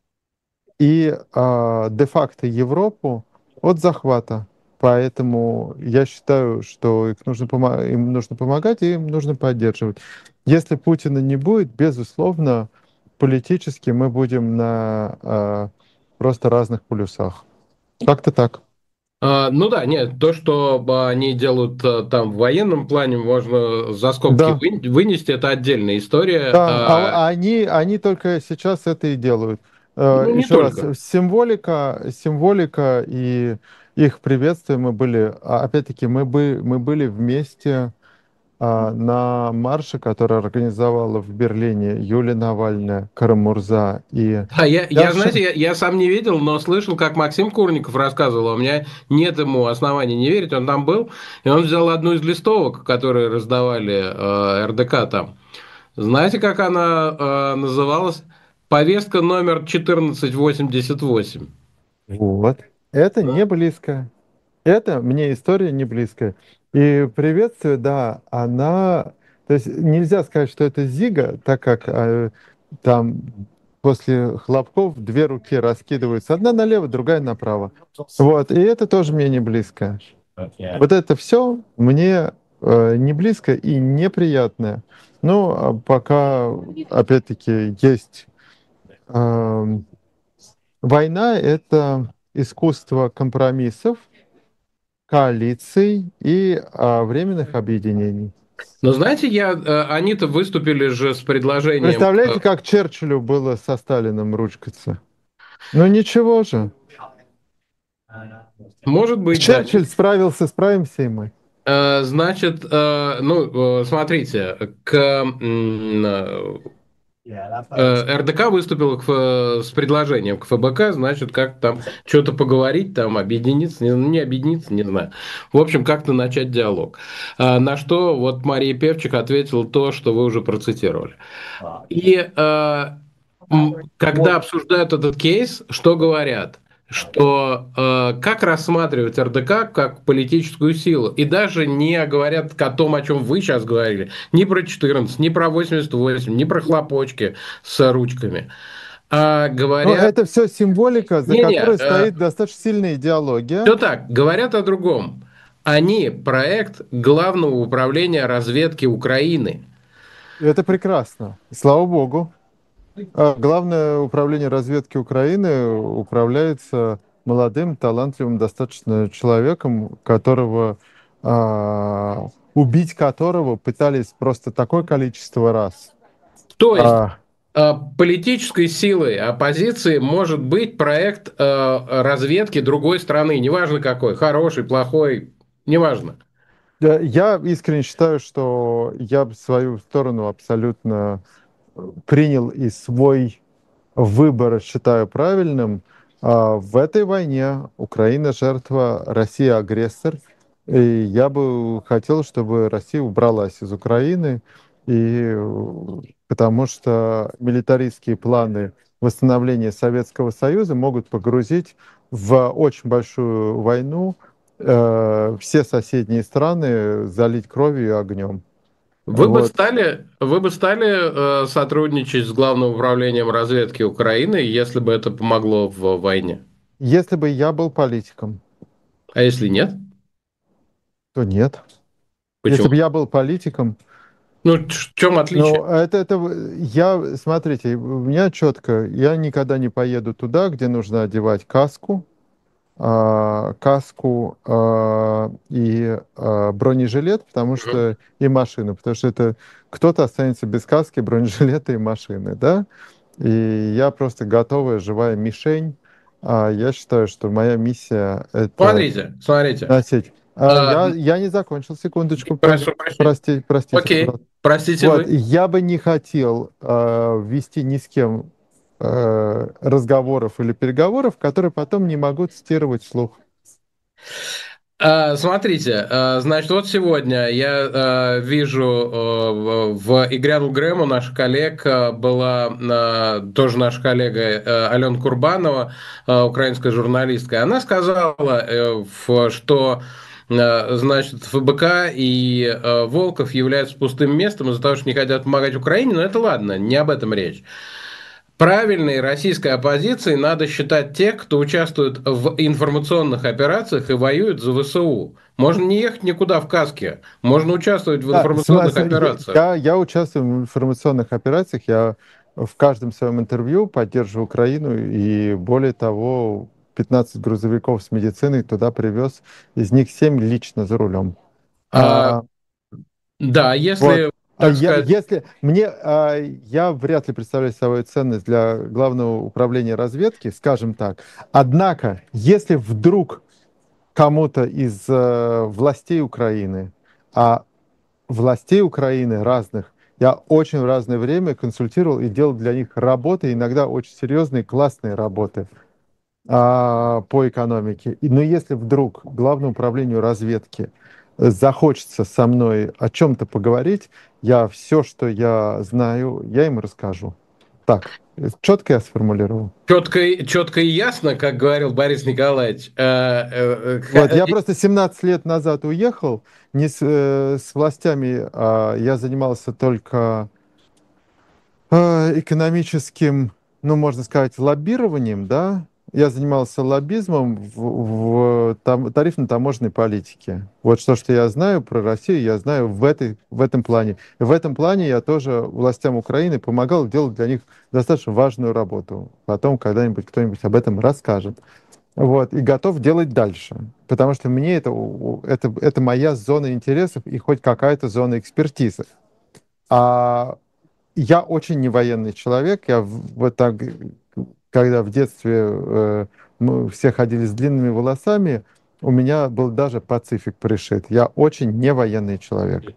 и а, де-факто Европу от захвата. Поэтому я считаю, что их нужно помо- им нужно помогать и им нужно поддерживать. Если Путина не будет, безусловно, политически мы будем на а, просто разных полюсах. Как-то так. А, ну да, нет, то, что а, они делают а, там в военном плане, можно за скобки Да, вы- вынести, это отдельная история. да, А, а, а они, они только сейчас это и делают. Э, ну, не Еще раз, только. символика, символика и их приветствие мы были, а, опять-таки, мы, бы, мы были вместе а, на марше, который организовала в Берлине Юлия Навальная, Карамурза и Да, я, я, знаете, Яшин. я, я сам не видел, но слышал, как Максим Курников рассказывал. У меня нет ему оснований не верить. Он там был, и он взял одну из листовок, которые раздавали э, эр дэ ка там. Знаете, как она э, называлась? Повестка номер четырнадцать восемьдесят восемь. Вот. Это не близко. Это мне история не близкая. И приветствие, да, она... То есть нельзя сказать, что это Зига, так как э, там после хлопков две руки раскидываются. Одна налево, другая направо. Вот. И это тоже мне не близко. Вот это все мне э, не близко и неприятное. Ну, а пока, опять-таки, есть... эм, война — это искусство компромиссов, коалиций и а, временных объединений. Но знаете, я, э, они-то выступили же с предложением к... Представляете, как Черчиллю было со Сталиным ручкаться? Ну ничего же. Может быть, да. Черчилль справился, справимся и мы. Э, Значит, э, ну, э, смотрите, к м, э, э, эр дэ ка выступил к ф- с предложением к эф бэ ка, значит, как там что-то поговорить, там объединиться, не, ну, не объединиться, не знаю. В общем, как-то начать диалог. А, на что вот Мария Певчик ответила то, что вы уже процитировали. И э, м, когда обсуждают этот кейс, что говорят? Что э, как рассматривать эр дэ ка как политическую силу. И даже не говорят о том, о чем вы сейчас говорили. Ни про четырнадцать, ни про восемьдесят восемь, ни про хлопочки с ручками. А Но говорят... это все символика, за Не-не, которой стоит достаточно сильная идеология. все так. Говорят о другом. Они проект Главного управления разведки Украины. И это прекрасно. Слава богу. А Главное управление разведки Украины управляется молодым, талантливым достаточно человеком, которого а, убить которого пытались просто такое количество раз. То есть А, э, политической силой оппозиции может быть проект э, разведки другой страны, неважно какой, хороший, плохой, неважно. да, я искренне считаю, что я бы свою сторону абсолютно принял и свой выбор считаю правильным. А, В этой войне Украина жертва, Россия агрессор. И я бы хотел, чтобы Россия убралась из Украины, и, э, потому что милитаристские планы восстановления Советского Союза могут погрузить в очень большую войну э, все соседние страны, залить кровью и огнем. Вы бы Вот. стали, вы бы стали э, сотрудничать с Главным управлением разведки Украины, если бы это помогло в войне? Если бы я был политиком, А если нет? то нет. Почему? Если бы я был политиком, Ну, в чем отличие? ну, это, это в- я, смотрите, у меня четко, я никогда не поеду туда, где нужно одевать каску, а, каску а, и а, бронежилет, потому Мгм. что и машину, потому что это кто-то останется без каски, бронежилета и машины, да? И я просто готовая живая мишень. А, я считаю, что моя миссия это Смотрите, смотрите. носить. А, Э, я, я не закончил, секундочку, про- прошу прощения. прости, простите, Окей, пожалуйста. простите Вот, вы. я бы не хотел э, вести ни с кем э, разговоров или переговоров, которые потом не могу цитировать вслух. А, Смотрите, а, значит, вот сегодня я а, вижу а, в и грянул Грэм у наших коллег а, была а, тоже наша коллега а, Алена Курбанова, а, украинская журналистка. Она сказала, э, в- что а, значит, эф бэ ка и а, Волков являются пустым местом из-за того, что не хотят помогать Украине, но это ладно, не об этом речь. Правильной российской оппозицией надо считать тех, кто участвует в информационных операциях и воюет за вэ эс у. Можно не ехать никуда в каске, можно участвовать в А, информационных смотри, операциях. я, я участвую в информационных операциях, я в каждом своем интервью поддерживаю Украину, и более того, пятнадцать грузовиков с медициной туда привез, из них семь лично за рулем. А, А, да, вот. если, А так я, сказать, если мне, а, я вряд ли представляю собой ценность для Главного управления разведки, скажем так. Однако, если вдруг кому-то из э, властей Украины, а властей Украины разных, я очень в разное время консультировал и делал для них работы, иногда очень серьезные, классные работы а, по экономике. И, но если вдруг Главному управлению разведки э, захочется со мной о чем-то поговорить, я все, что я знаю, я им расскажу. Так, э, четко я сформулировал. четко, и- четко и ясно, как говорил Борис Николаевич, э, э, э, Вот, ха- я просто семнадцать лет назад уехал, не с, э, с властями, а я занимался только э, экономическим, ну, можно сказать, лоббированием, да. Я занимался лоббизмом в, в там, тарифно-таможенной политике. Вот что, что я знаю про Россию, я знаю в, этой, в этом плане. И в этом плане я тоже властям Украины помогал делать для них достаточно важную работу. Потом когда-нибудь кто-нибудь об этом расскажет. Вот, и готов делать дальше. Потому что мне это, это, это моя зона интересов и хоть какая-то зона экспертизы. А я очень не военный человек. Я в- вот так, когда в детстве э, мы все ходили с длинными волосами, у меня был даже пацифик пришит. Я очень не военный человек.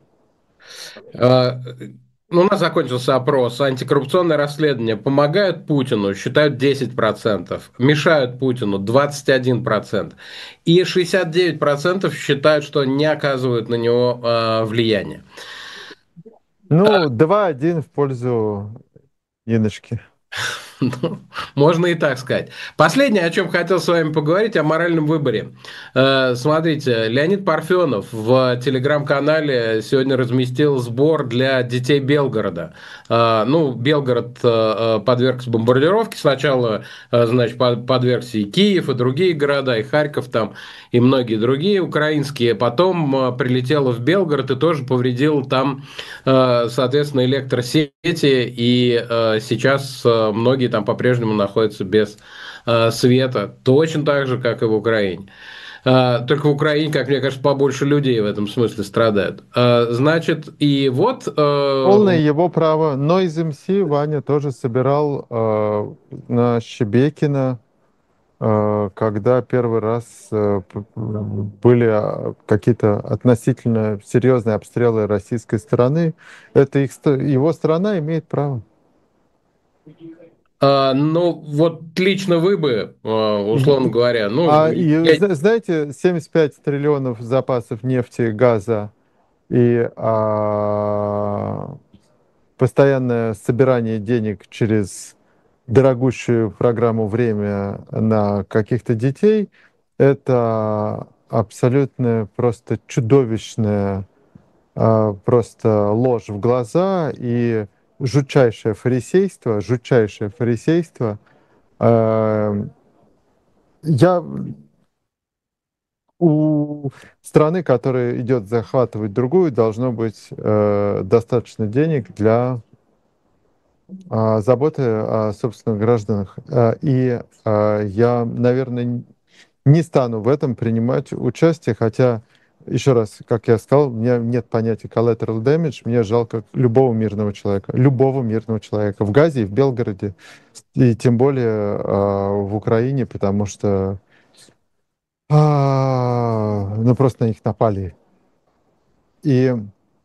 э, ну, у нас закончился опрос. Антикоррупционное расследование помогают Путину, считают десять процентов, мешают Путину двадцать один процент, и шестьдесят девять процентов считают, что не оказывают на него э, влияния. Ну, два один в пользу Ниночки. Ну, можно и так сказать. Последнее, о чем хотел с вами поговорить, о моральном выборе. Э, Смотрите, Леонид Парфенов в телеграм-канале сегодня разместил сбор для детей Белгорода. Э, Ну, Белгород э, подвергся бомбардировке. Сначала, э, значит, под- подвергся и Киев, и другие города, и Харьков там, и многие другие украинские. Потом э, прилетело в Белгород и тоже повредило там, э, соответственно, электросети. И э, сейчас э, многие там по-прежнему находятся без э, света, точно так же, как и в Украине. Э, Только в Украине, как мне кажется, побольше людей в этом смысле страдают. Э, Значит, и вот Полное э, его право. Но из эм си Ваня тоже собирал э, на Щебекина, э, когда первый раз э, п- п- были а, какие-то относительно серьезные обстрелы российской стороны. Это их, ст- его страна имеет право. э, ну вот лично вы бы, э, И- условно и- говоря, ну, а и, я, зна- знаете, семьдесят пять триллионов запасов нефти, газа и а, постоянное собирание денег через дорогущую программу «Время» на каких-то детей — это абсолютно просто чудовищная а, просто ложь в глаза и жутчайшее фарисейство, жутчайшее фарисейство. А, Я у страны, которая идет захватывать другую, должно быть э, достаточно денег для а, заботы о собственных гражданах. А, И а, я, наверное, не стану в этом принимать участие, хотя, еще раз, как я сказал, у меня нет понятия collateral damage, мне жалко любого мирного человека, любого мирного человека в Газе и в Белгороде, и тем более а, в Украине, потому что а, ну, просто на них напали. И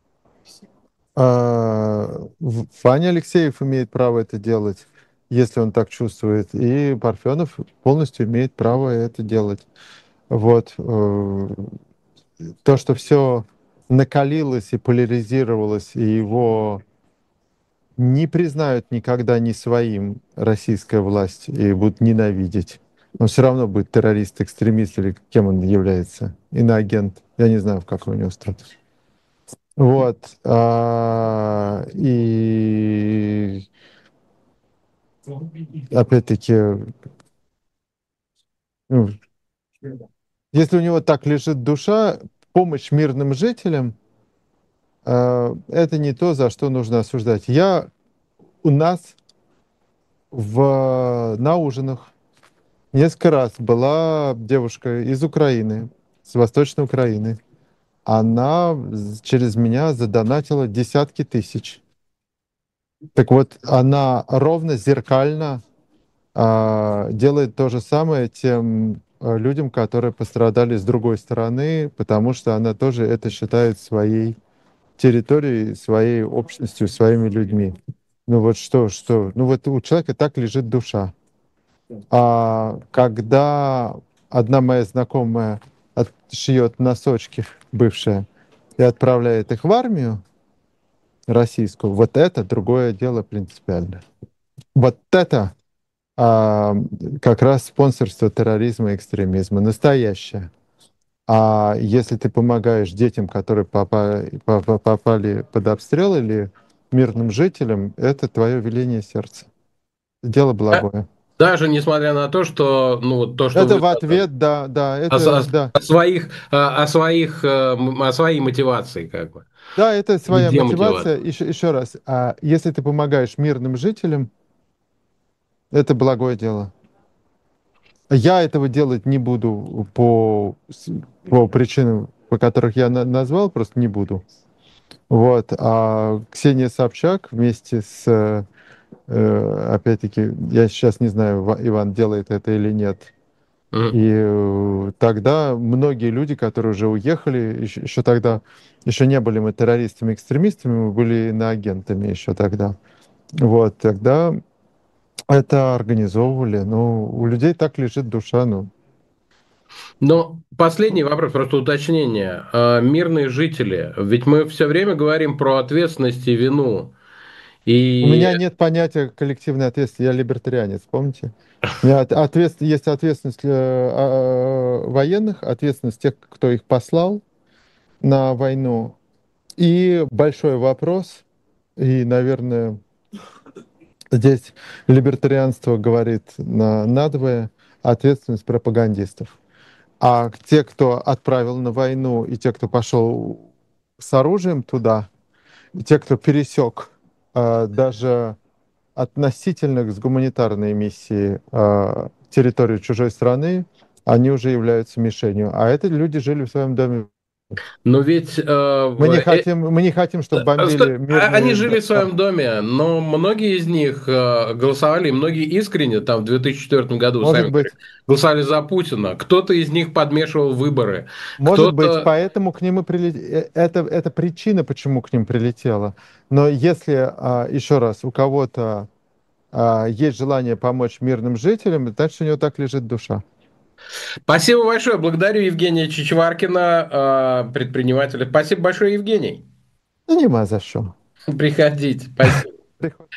А, В- Ваня Алексеев имеет право это делать, если он так чувствует, и Парфенов полностью имеет право это делать. Вот. э, то, что все накалилось и поляризировалось, и его не признают никогда не своим российская власть и будут ненавидеть. Он все равно будет террорист, экстремист или кем он является. Иноагент. Я не знаю, в какой у него статус. Вот. А, И опять-таки, ну, если у него так лежит душа, помощь мирным жителям, а, это не то, за что нужно осуждать. Я у нас в, на ужинах несколько раз была девушка из Украины, с Восточной Украины. Она через меня задонатила десятки тысяч. Так вот, она ровно зеркально а, делает то же самое тем а, людям, которые пострадали с другой стороны, потому что она тоже это считает своей территорией, своей общностью, своими людьми. Ну вот что, что, ну вот у человека так лежит душа. А когда одна моя знакомая шьет носочки, бывшая, и отправляет их в армию российскую, вот это другое дело принципиально. Вот это а, как раз спонсорство терроризма и экстремизма, настоящее. А если ты помогаешь детям, которые попали, попали под обстрел, или мирным жителям, это твое веление сердца. Дело Да- благое. Даже несмотря на то, что, ну, вот то, что Это вы в сказали, ответ, да, да, о, это, о- да. о своих, о, о своих, э, м, о своей мотивации, как бы, Да, это или своя мотивация. демотивации. Еще, еще раз, а если ты помогаешь мирным жителям, это благое дело. Я этого делать не буду по, с- по причинам, по которых я на- назвал, просто не буду. Вот. А Ксения Собчак вместе с, э, э, опять-таки, я сейчас не знаю, Ва- Иван делает это или нет. Мгм. И э, тогда многие люди, которые уже уехали, еще, еще тогда, еще не были мы террористами, экстремистами, мы были иноагентами еще тогда. Вот, тогда это организовывали. Ну, у людей так лежит душа, ну. Но последний вопрос, просто уточнение. А мирные жители, ведь мы все время говорим про ответственность и вину. У И, меня нет понятия коллективной ответственности, я либертарианец, помните? У меня от- ответ- есть ответственность э, а, военных, ответственность тех, кто их послал на войну. И большой вопрос, и, наверное, здесь либертарианство говорит на надвое, ответственность пропагандистов. А те, кто отправил на войну, и те, кто пошел с оружием туда, и те, кто пересек э, даже относительно с гуманитарной миссии э, территорию чужой страны, они уже являются мишенью. А это люди жили в своем доме. но ведь э, Мы в- не э, хотим, мы не хотим, чтобы А сто- бомбили а- Они мирные жили в дома. своем доме, но многие из них э, голосовали, и многие искренне, там, в две тысячи четвёртом году, вы сами Может говорите, быть, голосовали за Путина. Кто-то из них подмешивал выборы, может быть, кто-то... поэтому к ним и прилетело. Это, это причина, почему к ним прилетело. Но если, а, еще раз, у кого-то а, есть желание помочь мирным жителям, значит, у него так лежит душа. Спасибо большое, благодарю Евгения Чичваркина, э, предпринимателя. Спасибо большое, Евгений. Ну, нема за что. Приходите, спасибо. Приходится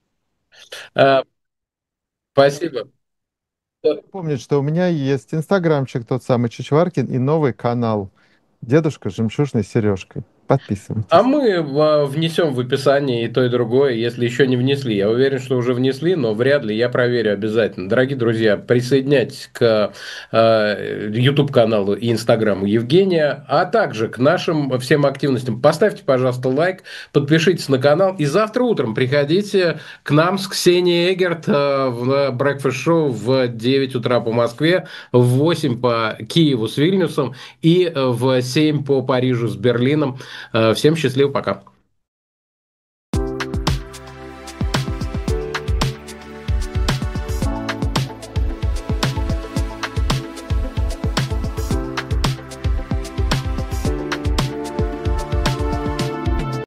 Э, Спасибо. помнить, что у меня есть инстаграмчик тот самый Чичваркин и новый канал «Дедушка с жемчужной сережкой». А Подписывайтесь. мы э, внесем в описание и то, и другое, если еще не внесли. Я уверен, что уже внесли, но вряд ли. Я проверю обязательно. Дорогие друзья, присоединяйтесь к э, YouTube-каналу и Инстаграму Евгения, а также к нашим всем активностям. Поставьте, пожалуйста, лайк, подпишитесь на канал. И завтра утром приходите к нам с Ксенией Эгерт э, в Breakfast Show в девять утра по Москве, в восемь по Киеву с Вильнюсом и э, в семь по Парижу с Берлином. Э, Всем счастливо, пока.